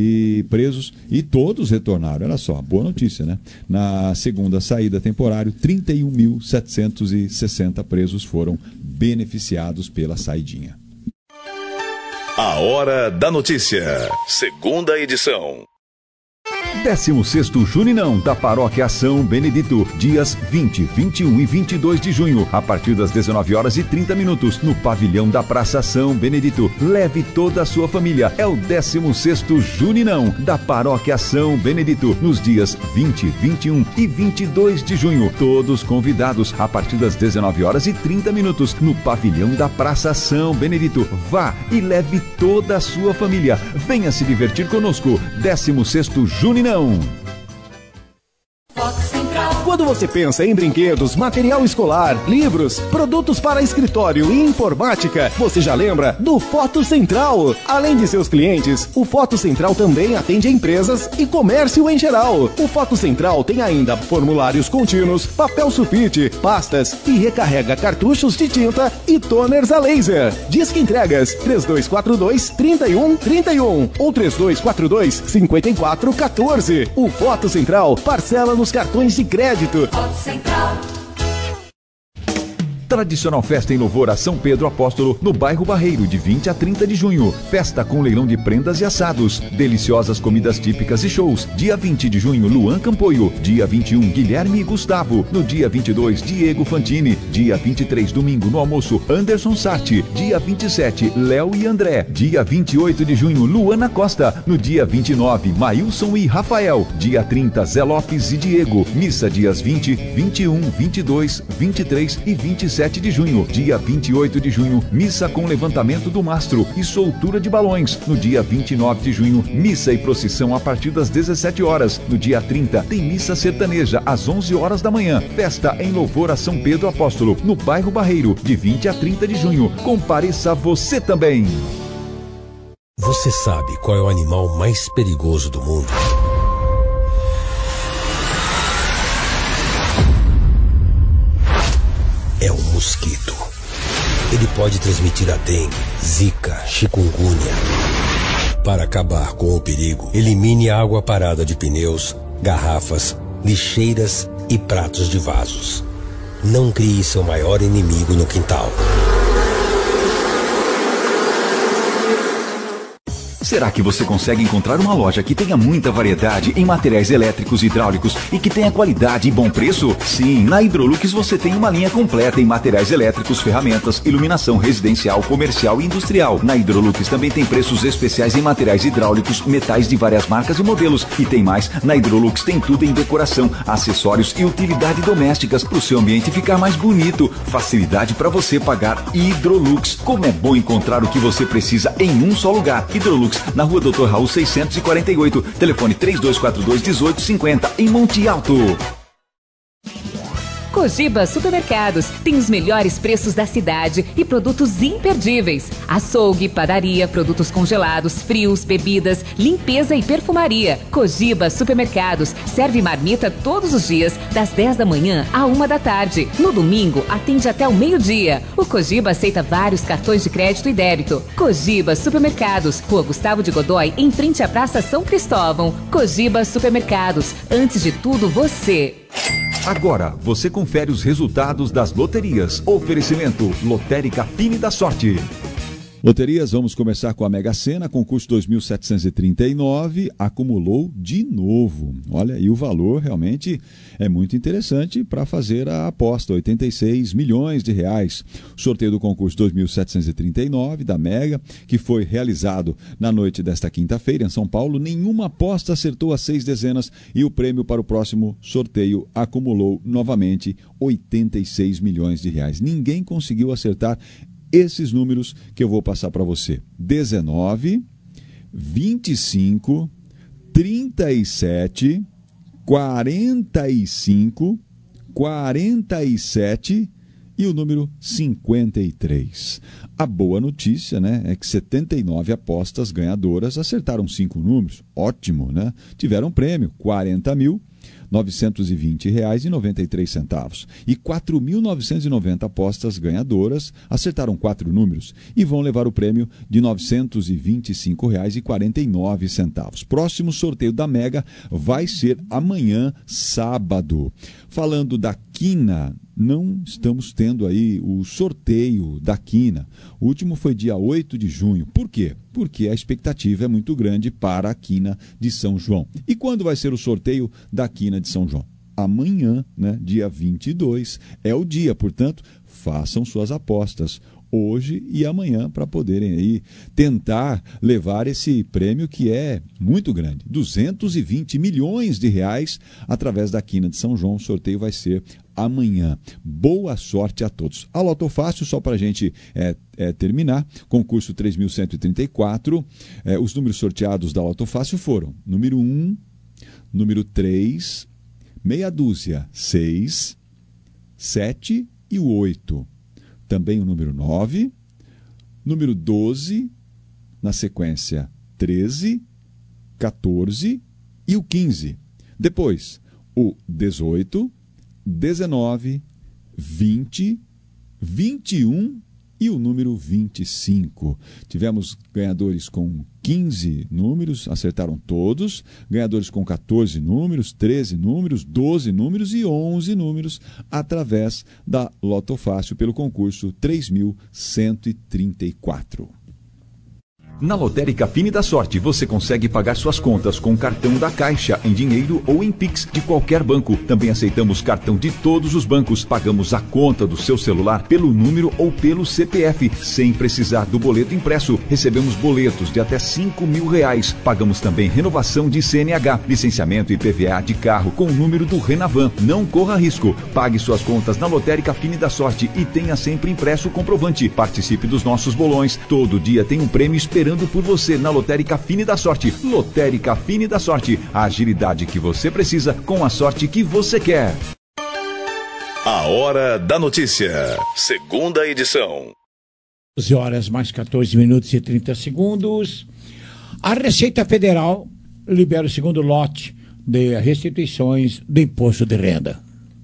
e presos e todos retornaram. Olha só, boa notícia, né? Na segunda saída temporária, trinta e um mil setecentos e sessenta presos foram beneficiados pela saidinha. A Hora da Notícia, segunda edição. décimo sexto Juninão da Paróquia São Benedito, dias vinte, vinte e um e vinte e dois de junho, a partir das dezenove horas e trinta minutos, no pavilhão da Praça São Benedito. Leve toda a sua família. É o décimo sexto Juninão da Paróquia São Benedito, nos dias vinte, vinte e um e vinte e dois de junho. Todos convidados, a partir das dezenove horas e trinta minutos, no pavilhão da Praça São Benedito. Vá e leve toda a sua família. Venha se divertir conosco. décimo sexto Juninão. Quando você pensa em brinquedos, material escolar, livros, produtos para escritório e informática, você já lembra do Foto Central. Além de seus clientes, o Foto Central também atende empresas e comércio em geral. O Foto Central tem ainda formulários contínuos, papel sulfite, pastas e recarrega cartuchos de tinta e toners a laser. Disque entregas três dois quatro dois, três um três um ou três dois quatro dois, cinco quatro um quatro. O Foto Central parcela nos cartões de crédito. Tradicional festa em louvor a São Pedro Apóstolo, no bairro Barreiro, de vinte a trinta de junho. Festa com leilão de prendas e assados, deliciosas comidas típicas e shows. Dia vinte de junho, Luan Campoio. Dia vinte e um, Guilherme e Gustavo. No dia vinte e dois, Diego Fantini. Dia vinte e três, domingo, no almoço, Anderson Sarti. Dia vinte e sete, Léo e André. Dia vinte e oito de junho, Luana Costa. No dia vinte e nove, Maílson e Rafael. Dia trinta, Zé Lopes e Diego. Missa dias vinte, vinte e um, vinte e dois, vinte e três e vinte e sete de junho. Dia vinte e oito de junho, missa com levantamento do mastro e soltura de balões. No dia vinte e nove de junho, missa e procissão a partir das dezessete horas. No dia trinta, tem missa sertaneja às onze horas da manhã. Festa em louvor a São Pedro Apóstolo, no bairro Barreiro, de vinte a trinta de junho. Compareça você também. Você sabe qual é o animal mais perigoso do mundo? É o mosquito. Ele pode transmitir a dengue, zika, chikungunya. Para acabar com o perigo, elimine a água parada de pneus, garrafas, lixeiras e pratos de vasos. Não crie seu maior inimigo no quintal. Será que você consegue encontrar uma loja que tenha muita variedade em materiais elétricos e hidráulicos e que tenha qualidade e bom preço? Sim, na Hidrolux você tem uma linha completa em materiais elétricos, ferramentas, iluminação residencial, comercial e industrial. Na Hidrolux também tem preços especiais em materiais hidráulicos, metais de várias marcas e modelos. E tem mais, na Hidrolux tem tudo em decoração, acessórios e utilidades domésticas para o seu ambiente ficar mais bonito. Facilidade para você pagar. Hidrolux. Como é bom encontrar o que você precisa em um só lugar. Hidrolux, na rua doutor Raul seiscentos e quarenta e oito, telefone três dois quatro dois, um oito cinco zero, em Monte Alto. Cogiba Supermercados tem os melhores preços da cidade e produtos imperdíveis. Açougue, padaria, produtos congelados, frios, bebidas, limpeza e perfumaria. Cogiba Supermercados serve marmita todos os dias, das dez da manhã à uma da tarde. No domingo, atende até o meio-dia. O Cogiba aceita vários cartões de crédito e débito. Cogiba Supermercados, Rua Gustavo de Godoy, em frente à Praça São Cristóvão. Cogiba Supermercados, antes de tudo você. Agora, você confere os resultados das loterias. Oferecimento Lotérica Fine da Sorte. Loterias, vamos começar com a Mega Sena, concurso dois mil setecentos e trinta e nove, acumulou de novo. Olha, e o valor realmente é muito interessante para fazer a aposta, oitenta e seis milhões de reais. O sorteio do concurso dois mil setecentos e trinta e nove da Mega, que foi realizado na noite desta quinta-feira em São Paulo, nenhuma aposta acertou as seis dezenas e o prêmio para o próximo sorteio acumulou novamente oitenta e seis milhões de reais. Ninguém conseguiu acertar esses números que eu vou passar para você: dezenove, vinte e cinco, trinta e sete, quarenta e cinco, quarenta e sete e o número cinquenta e três. A boa notícia, né, é que setenta e nove apostas ganhadoras acertaram cinco números. Ótimo, né? Tiveram prêmio, quarenta mil. novecentos e vinte reais e noventa e três centavos. E quatro mil novecentas e noventa apostas ganhadoras acertaram quatro números e vão levar o prêmio de novecentos e vinte e cinco reais e quarenta e nove centavos. Próximo sorteio da Mega vai ser amanhã, sábado. Falando da Quina, não estamos tendo aí o sorteio da Quina. O último foi dia oito de junho. Por quê? Porque a expectativa é muito grande para a Quina de São João. E quando vai ser o sorteio da Quina de São João? Amanhã, né, dia vinte e dois, é o dia. Portanto, façam suas apostas hoje e amanhã para poderem aí tentar levar esse prêmio que é muito grande, duzentos e vinte milhões de reais através da Quina de São João. O sorteio vai ser amanhã. Boa sorte a todos. A Loto Fácil, só para a gente é, é, terminar, concurso três mil cento e trinta e quatro, é, os números sorteados da Loto Fácil foram número um, número três, meia dúzia, seis, sete e o oito. Também o número nove, número doze, na sequência treze, quatorze e o quinze. Depois, o dezoito, dezenove, vinte, vinte e um e o número vinte e cinco. Tivemos ganhadores com quinze números, acertaram todos. Ganhadores com quatorze números, treze números, doze números e onze números através da Loto Fácil pelo concurso três mil cento e trinta e quatro. Na Lotérica Fine da Sorte, você consegue pagar suas contas com cartão da Caixa, em dinheiro ou em Pix de qualquer banco. Também aceitamos cartão de todos os bancos. Pagamos a conta do seu celular pelo número ou pelo C P F, sem precisar do boleto impresso. Recebemos boletos de até cinco mil reais. Pagamos também renovação de C N H, licenciamento e I P V A de carro com o número do Renavan. Não corra risco. Pague suas contas na Lotérica Fine da Sorte e tenha sempre impresso o comprovante. Participe dos nossos bolões. Todo dia tem um prêmio esperando por você na Lotérica Fine da Sorte. Lotérica Fine da Sorte, a agilidade que você precisa com a sorte que você quer. A Hora da Notícia, segunda edição. doze horas mais quatorze minutos e trinta segundos. A Receita Federal libera o segundo lote de restituições do imposto de renda.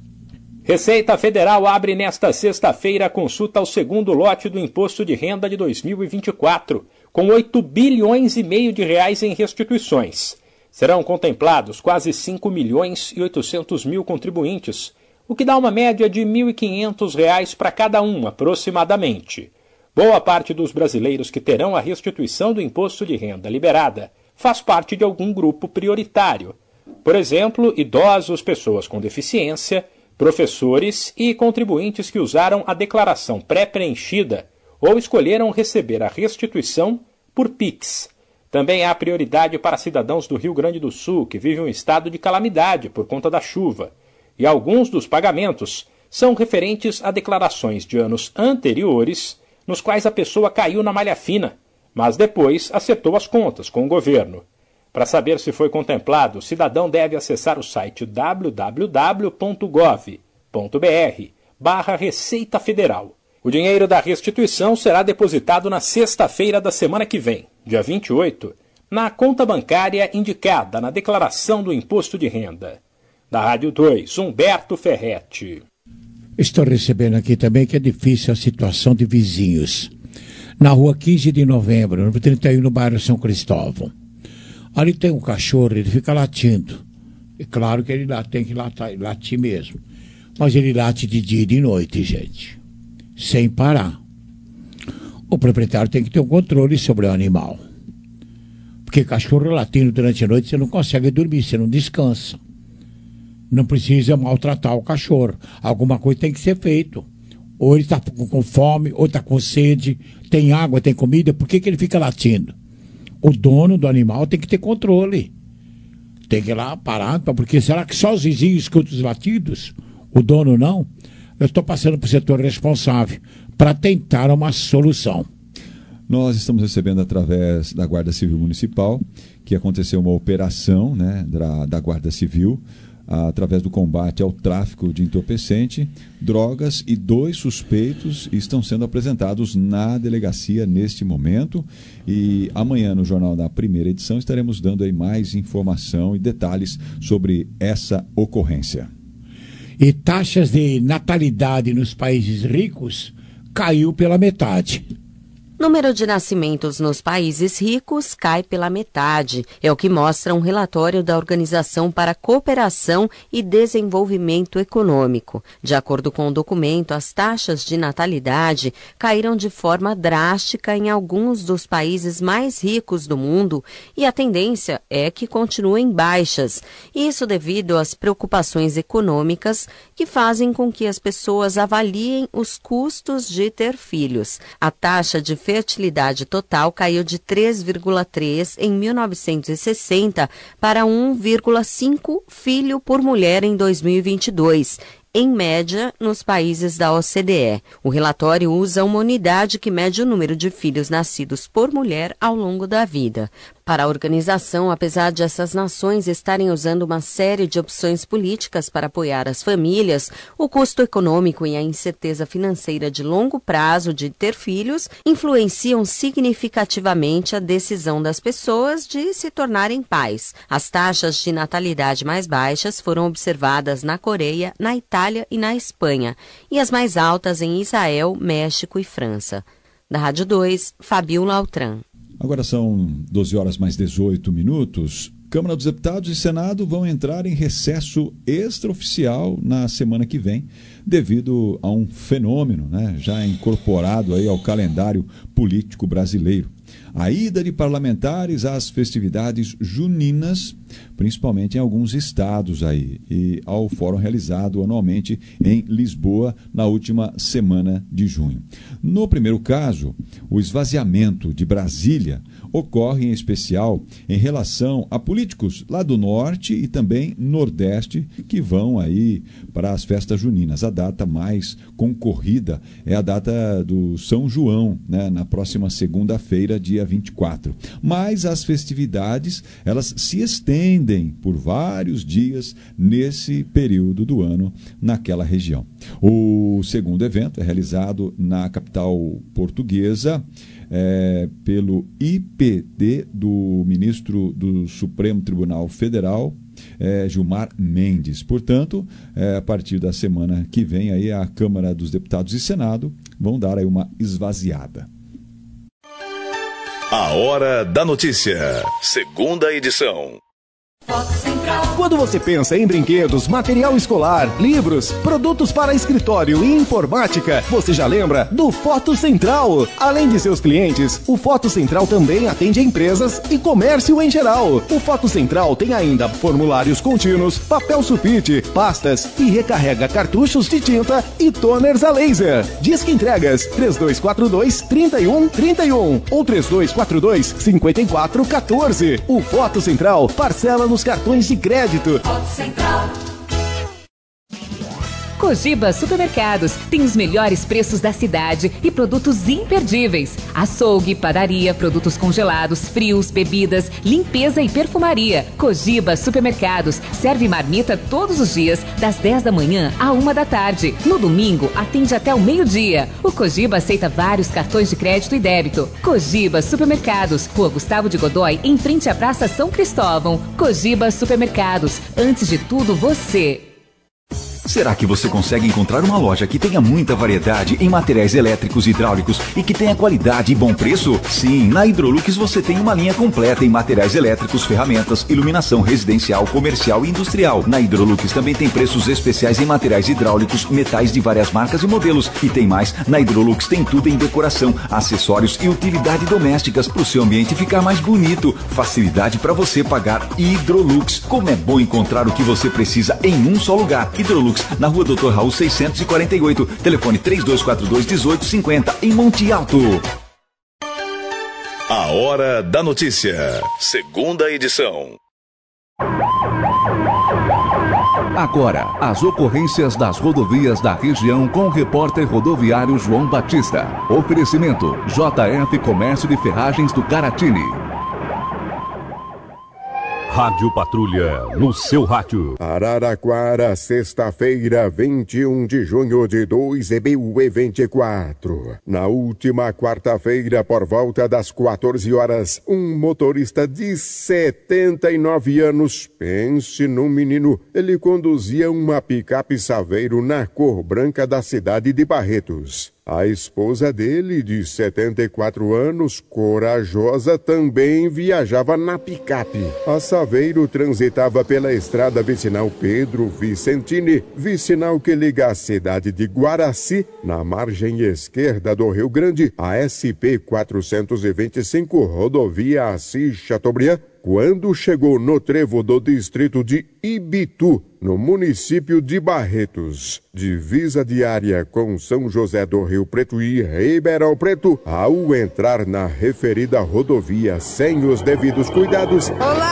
Receita Federal abre nesta sexta-feira a consulta ao segundo lote do Imposto de Renda de dois mil e vinte e quatro, com oito bilhões e meio de reais em restituições. Serão contemplados quase cinco milhões e oitocentos mil contribuintes, o que dá uma média de mil e quinhentos reais para cada um, aproximadamente. Boa parte dos brasileiros que terão a restituição do imposto de renda liberada faz parte de algum grupo prioritário. Por exemplo, idosos, pessoas com deficiência, professores e contribuintes que usaram a declaração pré-preenchida ou escolheram receber a restituição por Pix. Também há prioridade para cidadãos do Rio Grande do Sul que vivem um estado de calamidade por conta da chuva. E alguns dos pagamentos são referentes a declarações de anos anteriores, nos quais a pessoa caiu na malha fina, mas depois acertou as contas com o governo. Para saber se foi contemplado, o cidadão deve acessar o site w w w ponto gov ponto b r barra Receita Federal. O dinheiro da restituição será depositado na sexta-feira da semana que vem, dia vinte e oito, na conta bancária indicada na declaração do imposto de renda. Da Rádio dois, Humberto Ferretti. Estou recebendo aqui também que é difícil a situação de vizinhos. Na rua quinze de novembro, número trinta e um, no bairro São Cristóvão. Ali tem um cachorro, ele fica latindo. É claro que ele lá tem que latir, latir mesmo. Mas ele late de dia e de noite, gente. Sem parar. O proprietário tem que ter um controle sobre o animal. Porque cachorro latindo durante a noite, você não consegue dormir, você não descansa. Não precisa maltratar o cachorro. Alguma coisa tem que ser feito. Ou ele está com fome, ou está com sede, tem água, tem comida, por que que ele fica latindo? O dono do animal tem que ter controle. Tem que ir lá parar, porque será que só os vizinhos escutam os latidos? O dono não? Eu estou passando para o setor responsável para tentar uma solução. Nós estamos recebendo através da Guarda Civil Municipal que aconteceu uma operação, né, da, da Guarda Civil através do combate ao tráfico de entorpecente, drogas, e dois suspeitos estão sendo apresentados na delegacia neste momento. E amanhã, no Jornal da Primeira Edição, estaremos dando aí mais informação e detalhes sobre essa ocorrência. E taxas de natalidade nos países ricos caiu pela metade. Número de nascimentos nos países ricos cai pela metade. É o que mostra um relatório da Organização para a Cooperação e Desenvolvimento Econômico. De acordo com o documento, as taxas de natalidade caíram de forma drástica em alguns dos países mais ricos do mundo e a tendência é que continuem baixas. Isso devido às preocupações econômicas que fazem com que as pessoas avaliem os custos de ter filhos. A taxa de fertilidade total caiu de três vírgula três em mil novecentos e sessenta para um vírgula cinco filho por mulher em dois mil e vinte e dois, em média nos países da O C D E. O relatório usa uma unidade que mede o número de filhos nascidos por mulher ao longo da vida. Para a organização, apesar de essas nações estarem usando uma série de opções políticas para apoiar as famílias, o custo econômico e a incerteza financeira de longo prazo de ter filhos influenciam significativamente a decisão das pessoas de se tornarem pais. As taxas de natalidade mais baixas foram observadas na Coreia, na Itália e na Espanha, e as mais altas em Israel, México e França. Da Rádio dois, Fabiola Altran. Agora são doze horas mais dezoito minutos. Câmara dos Deputados e Senado vão entrar em recesso extraoficial na semana que vem, devido a um fenômeno, né, já incorporado aí ao calendário político brasileiro. A ida de parlamentares às festividades juninas, principalmente em alguns estados aí, e ao fórum realizado anualmente em Lisboa na última semana de junho. No primeiro caso, o esvaziamento de Brasília ocorre em especial em relação a políticos lá do norte e também nordeste que vão aí para as festas juninas. A data mais concorrida é a data do São João, né, na próxima segunda-feira, dia vinte e quatro. Mas as festividades, elas se estendem por vários dias nesse período do ano naquela região. O segundo evento é realizado na capital portuguesa, É, pelo I P D do ministro do Supremo Tribunal Federal, é, Gilmar Mendes. Portanto, é, a partir da semana que vem, aí, a Câmara dos Deputados e Senado vão dar aí uma esvaziada. A Hora da Notícia, segunda edição. Quando você pensa em brinquedos, material escolar, livros, produtos para escritório e informática, você já lembra do Foto Central. Além de seus clientes, o Foto Central também atende empresas e comércio em geral. O Foto Central tem ainda formulários contínuos, papel sulfite, pastas e recarrega cartuchos de tinta e toners a laser. Disque entregas três dois quatro dois, três um três um ou três dois quatro dois, cinco quatro um quatro. O Foto Central parcela no cartões de crédito. Central. Cogiba Supermercados tem os melhores preços da cidade e produtos imperdíveis. Açougue, padaria, produtos congelados, frios, bebidas, limpeza e perfumaria. Cogiba Supermercados serve marmita todos os dias, das dez da manhã à uma da tarde. No domingo, atende até o meio-dia. O Cogiba aceita vários cartões de crédito e débito. Cogiba Supermercados, Rua Gustavo de Godoy, em frente à Praça São Cristóvão. Cogiba Supermercados, antes de tudo, você. Será que você consegue encontrar uma loja que tenha muita variedade em materiais elétricos e hidráulicos e que tenha qualidade e bom preço? Sim, na Hidrolux você tem uma linha completa em materiais elétricos, ferramentas, iluminação residencial, comercial e industrial. Na Hidrolux também tem preços especiais em materiais hidráulicos, metais de várias marcas e modelos. E tem mais, na Hidrolux tem tudo em decoração, acessórios e utilidade domésticas para o seu ambiente ficar mais bonito. Facilidade para você pagar. Hidrolux. Como é bom encontrar o que você precisa em um só lugar. Hidrolux, na Rua doutor Raul seiscentos e quarenta e oito, telefone três dois quatro dois, um oito cinco zero, em Monte Alto. A Hora da Notícia, segunda edição. Agora, as ocorrências das rodovias da região com o repórter rodoviário João Batista. Oferecimento J F Comércio de Ferragens do Caratini. Rádio Patrulha, no seu rádio. Araraquara, sexta-feira, vinte e um de junho de dois mil e vinte e quatro. Na última quarta-feira, por volta das quatorze horas, um motorista de setenta e nove anos, pense num menino, ele conduzia uma picape Saveiro na cor branca da cidade de Barretos. A esposa dele, de setenta e quatro anos, corajosa, também viajava na picape. A Saveiro transitava pela estrada vicinal Pedro Vicentini, vicinal que liga a cidade de Guaraci, na margem esquerda do Rio Grande, a S P quatrocentos e vinte e cinco, rodovia Assis Chateaubriand, quando chegou no trevo do distrito de Ibitu, no município de Barretos, divisa diária com São José do Rio Preto e Ribeirão Preto, ao entrar na referida rodovia sem os devidos cuidados,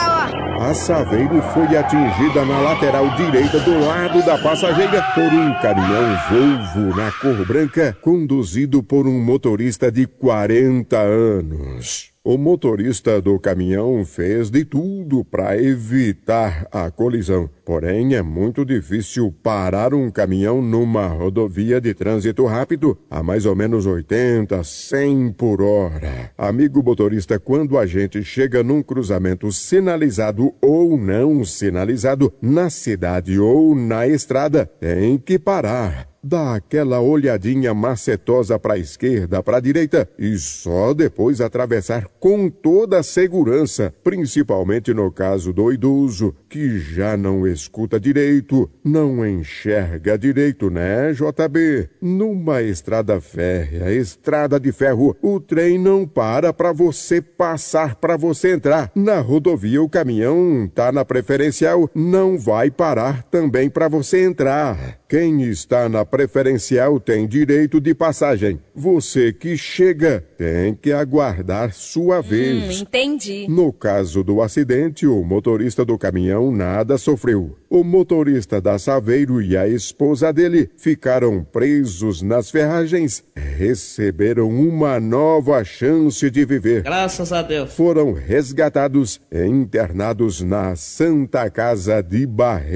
a Saveiro foi atingida na lateral direita do lado da passageira por um caminhão Volvo na cor branca, conduzido por um motorista de quarenta anos. O motorista do caminhão fez de tudo para evitar a colisão. Porém, é muito difícil parar um caminhão numa rodovia de trânsito rápido a mais ou menos oitenta, cem por hora. Amigo motorista, quando a gente chega num cruzamento sinalizado ou não sinalizado, na cidade ou na estrada, tem que parar. Dá aquela olhadinha macetosa para a esquerda, para a direita e só depois atravessar com toda a segurança, principalmente no caso do idoso, que já não escuta direito, não enxerga direito, né, J B? Numa estrada férrea, estrada de ferro, o trem não para para você passar, para você entrar. Na rodovia o caminhão tá na preferencial, não vai parar também para você entrar. Quem está na preferencial tem direito de passagem. Você que chega tem que aguardar sua vez. Hum, entendi. No caso do acidente, o motorista do caminhão nada sofreu. O motorista da Saveiro e a esposa dele ficaram presos nas ferragens, receberam uma nova chance de viver. Graças a Deus. Foram resgatados e internados na Santa Casa de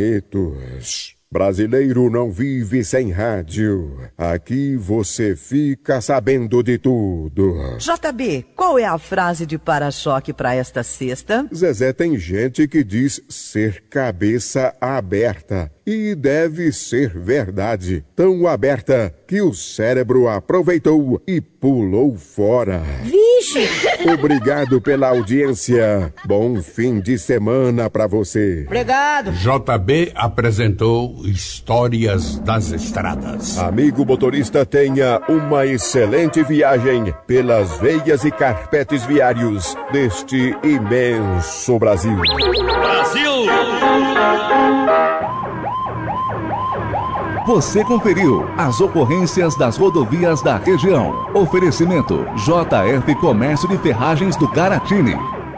Barretos. Brasileiro não vive sem rádio. Aqui você fica sabendo de tudo. J B, qual é a frase de para-choque para esta sexta? Zezé, tem gente que diz ser cabeça aberta. E deve ser verdade. Tão aberta que o cérebro aproveitou e pulou fora. Vixe! Obrigado pela audiência. Bom fim de semana pra você. Obrigado. J B apresentou Histórias das Estradas. Amigo motorista, tenha uma excelente viagem pelas veias e carpetes viários deste imenso Brasil. Brasil! Você conferiu as ocorrências das rodovias da região. Oferecimento J F Comércio de Ferragens do Garatini.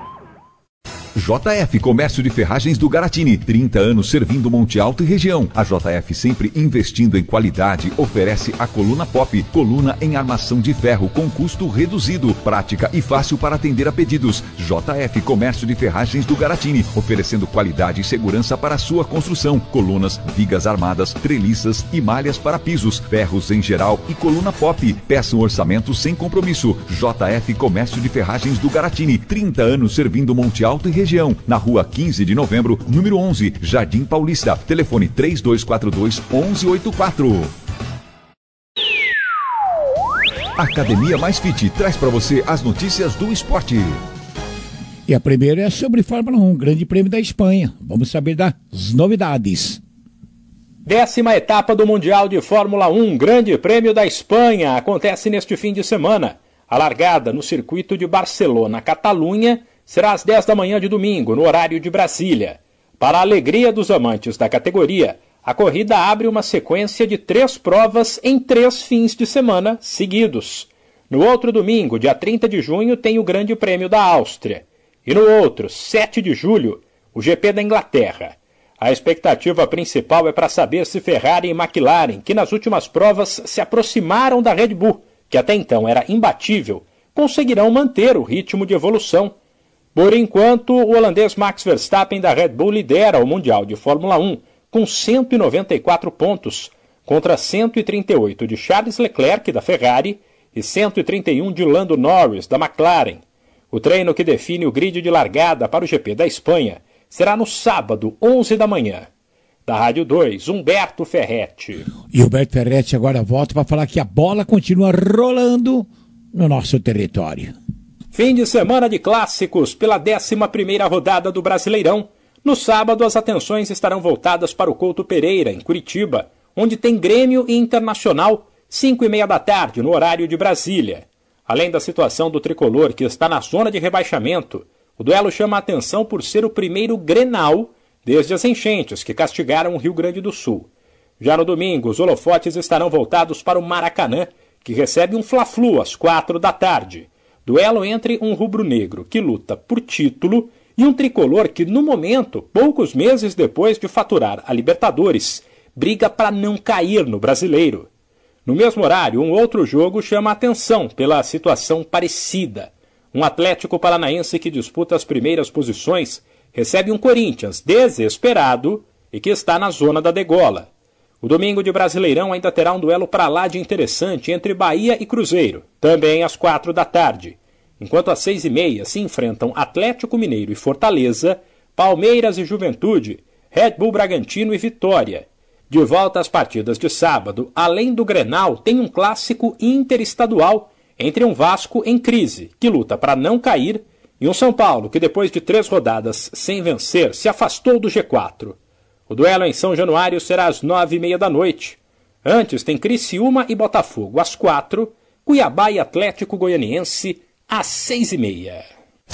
J F Comércio de Ferragens do Garatini, trinta anos servindo Monte Alto e região. A J F, sempre investindo em qualidade, oferece a coluna Pop, coluna em armação de ferro com custo reduzido, prática e fácil para atender a pedidos. J F Comércio de Ferragens do Garatini, oferecendo qualidade e segurança para a sua construção. Colunas, vigas armadas, treliças e malhas para pisos, ferros em geral e coluna Pop. Peça um orçamento sem compromisso. J F Comércio de Ferragens do Garatini, trinta anos servindo Monte Alto e região. Região, na rua quinze de novembro, número onze, Jardim Paulista. Telefone três dois quatro dois, um um oito quatro. Academia Mais Fit traz para você as notícias do esporte. E a primeira é sobre Fórmula um, Grande Prêmio da Espanha. Vamos saber das novidades. Décima etapa do Mundial de Fórmula um, Grande Prêmio da Espanha, acontece neste fim de semana. A largada no circuito de Barcelona, Catalunha, será às dez da manhã de domingo, no horário de Brasília. Para a alegria dos amantes da categoria, a corrida abre uma sequência de três provas em três fins de semana seguidos. No outro domingo, dia trinta de junho, tem o Grande Prêmio da Áustria. E no outro, sete de julho, o G P da Inglaterra. A expectativa principal é para saber se Ferrari e McLaren, que nas últimas provas se aproximaram da Red Bull, que até então era imbatível, conseguirão manter o ritmo de evolução. Por enquanto, o holandês Max Verstappen da Red Bull lidera o Mundial de Fórmula um com cento e noventa e quatro pontos, contra cento e trinta e oito de Charles Leclerc da Ferrari e cento e trinta e um de Lando Norris da McLaren. O treino que define o grid de largada para o G P da Espanha será no sábado, onze da manhã. Da Rádio dois, Humberto Ferretti. E o Humberto Ferretti agora volta para falar que a bola continua rolando no nosso território. Fim de semana de clássicos pela décima primeira rodada do Brasileirão. No sábado, as atenções estarão voltadas para o Couto Pereira, em Curitiba, onde tem Grêmio e Internacional, cinco e meia da tarde, no horário de Brasília. Além da situação do tricolor, que está na zona de rebaixamento, o duelo chama a atenção por ser o primeiro Grenal desde as enchentes que castigaram o Rio Grande do Sul. Já no domingo, os holofotes estarão voltados para o Maracanã, que recebe um Fla-Flu às quatro da tarde. Duelo entre um rubro-negro que luta por título e um tricolor que, no momento, poucos meses depois de faturar a Libertadores, briga para não cair no Brasileiro. No mesmo horário, um outro jogo chama a atenção pela situação parecida. Um Atlético Paranaense que disputa as primeiras posições recebe um Corinthians desesperado e que está na zona da degola. O domingo de Brasileirão ainda terá um duelo para lá de interessante entre Bahia e Cruzeiro, também às quatro da tarde. Enquanto às seis e meia se enfrentam Atlético Mineiro e Fortaleza, Palmeiras e Juventude, Red Bull Bragantino e Vitória. De volta às partidas de sábado, além do Grenal, tem um clássico interestadual entre um Vasco em crise, que luta para não cair, e um São Paulo, que depois de três rodadas sem vencer, se afastou do G quatro. O duelo em São Januário será às nove e meia da noite. Antes tem Criciúma e Botafogo às quatro, Cuiabá e Atlético Goianiense às seis e meia.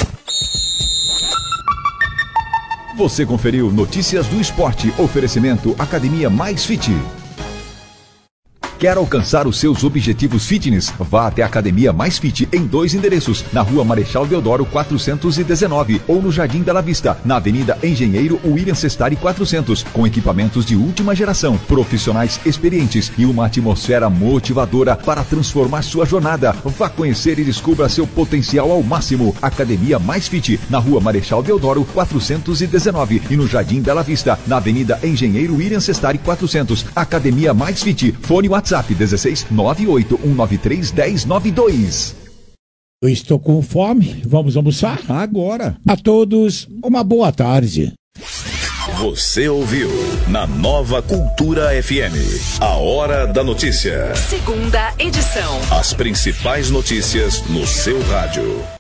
Você conferiu Notícias do Esporte, oferecimento Academia Mais Fit. Quer alcançar os seus objetivos fitness? Vá até a Academia Mais Fit em dois endereços, na Rua Marechal Deodoro quatrocentos e dezenove ou no Jardim Bela Vista, na Avenida Engenheiro William Sestari quatrocentos, com equipamentos de última geração, profissionais experientes e uma atmosfera motivadora para transformar sua jornada. Vá conhecer e descubra seu potencial ao máximo. Academia Mais Fit, na Rua Marechal Deodoro quatrocentos e dezenove e no Jardim Bela Vista, na Avenida Engenheiro William Sestari quatrocentos. Academia Mais Fit, fone WhatsApp WhatsApp dezesseis nove oito um nove três um zero nove dois. Eu estou com fome, vamos almoçar? Agora. A todos, uma boa tarde. Você ouviu na Nova Cultura F M, a Hora da Notícia. Segunda edição. As principais notícias no seu rádio.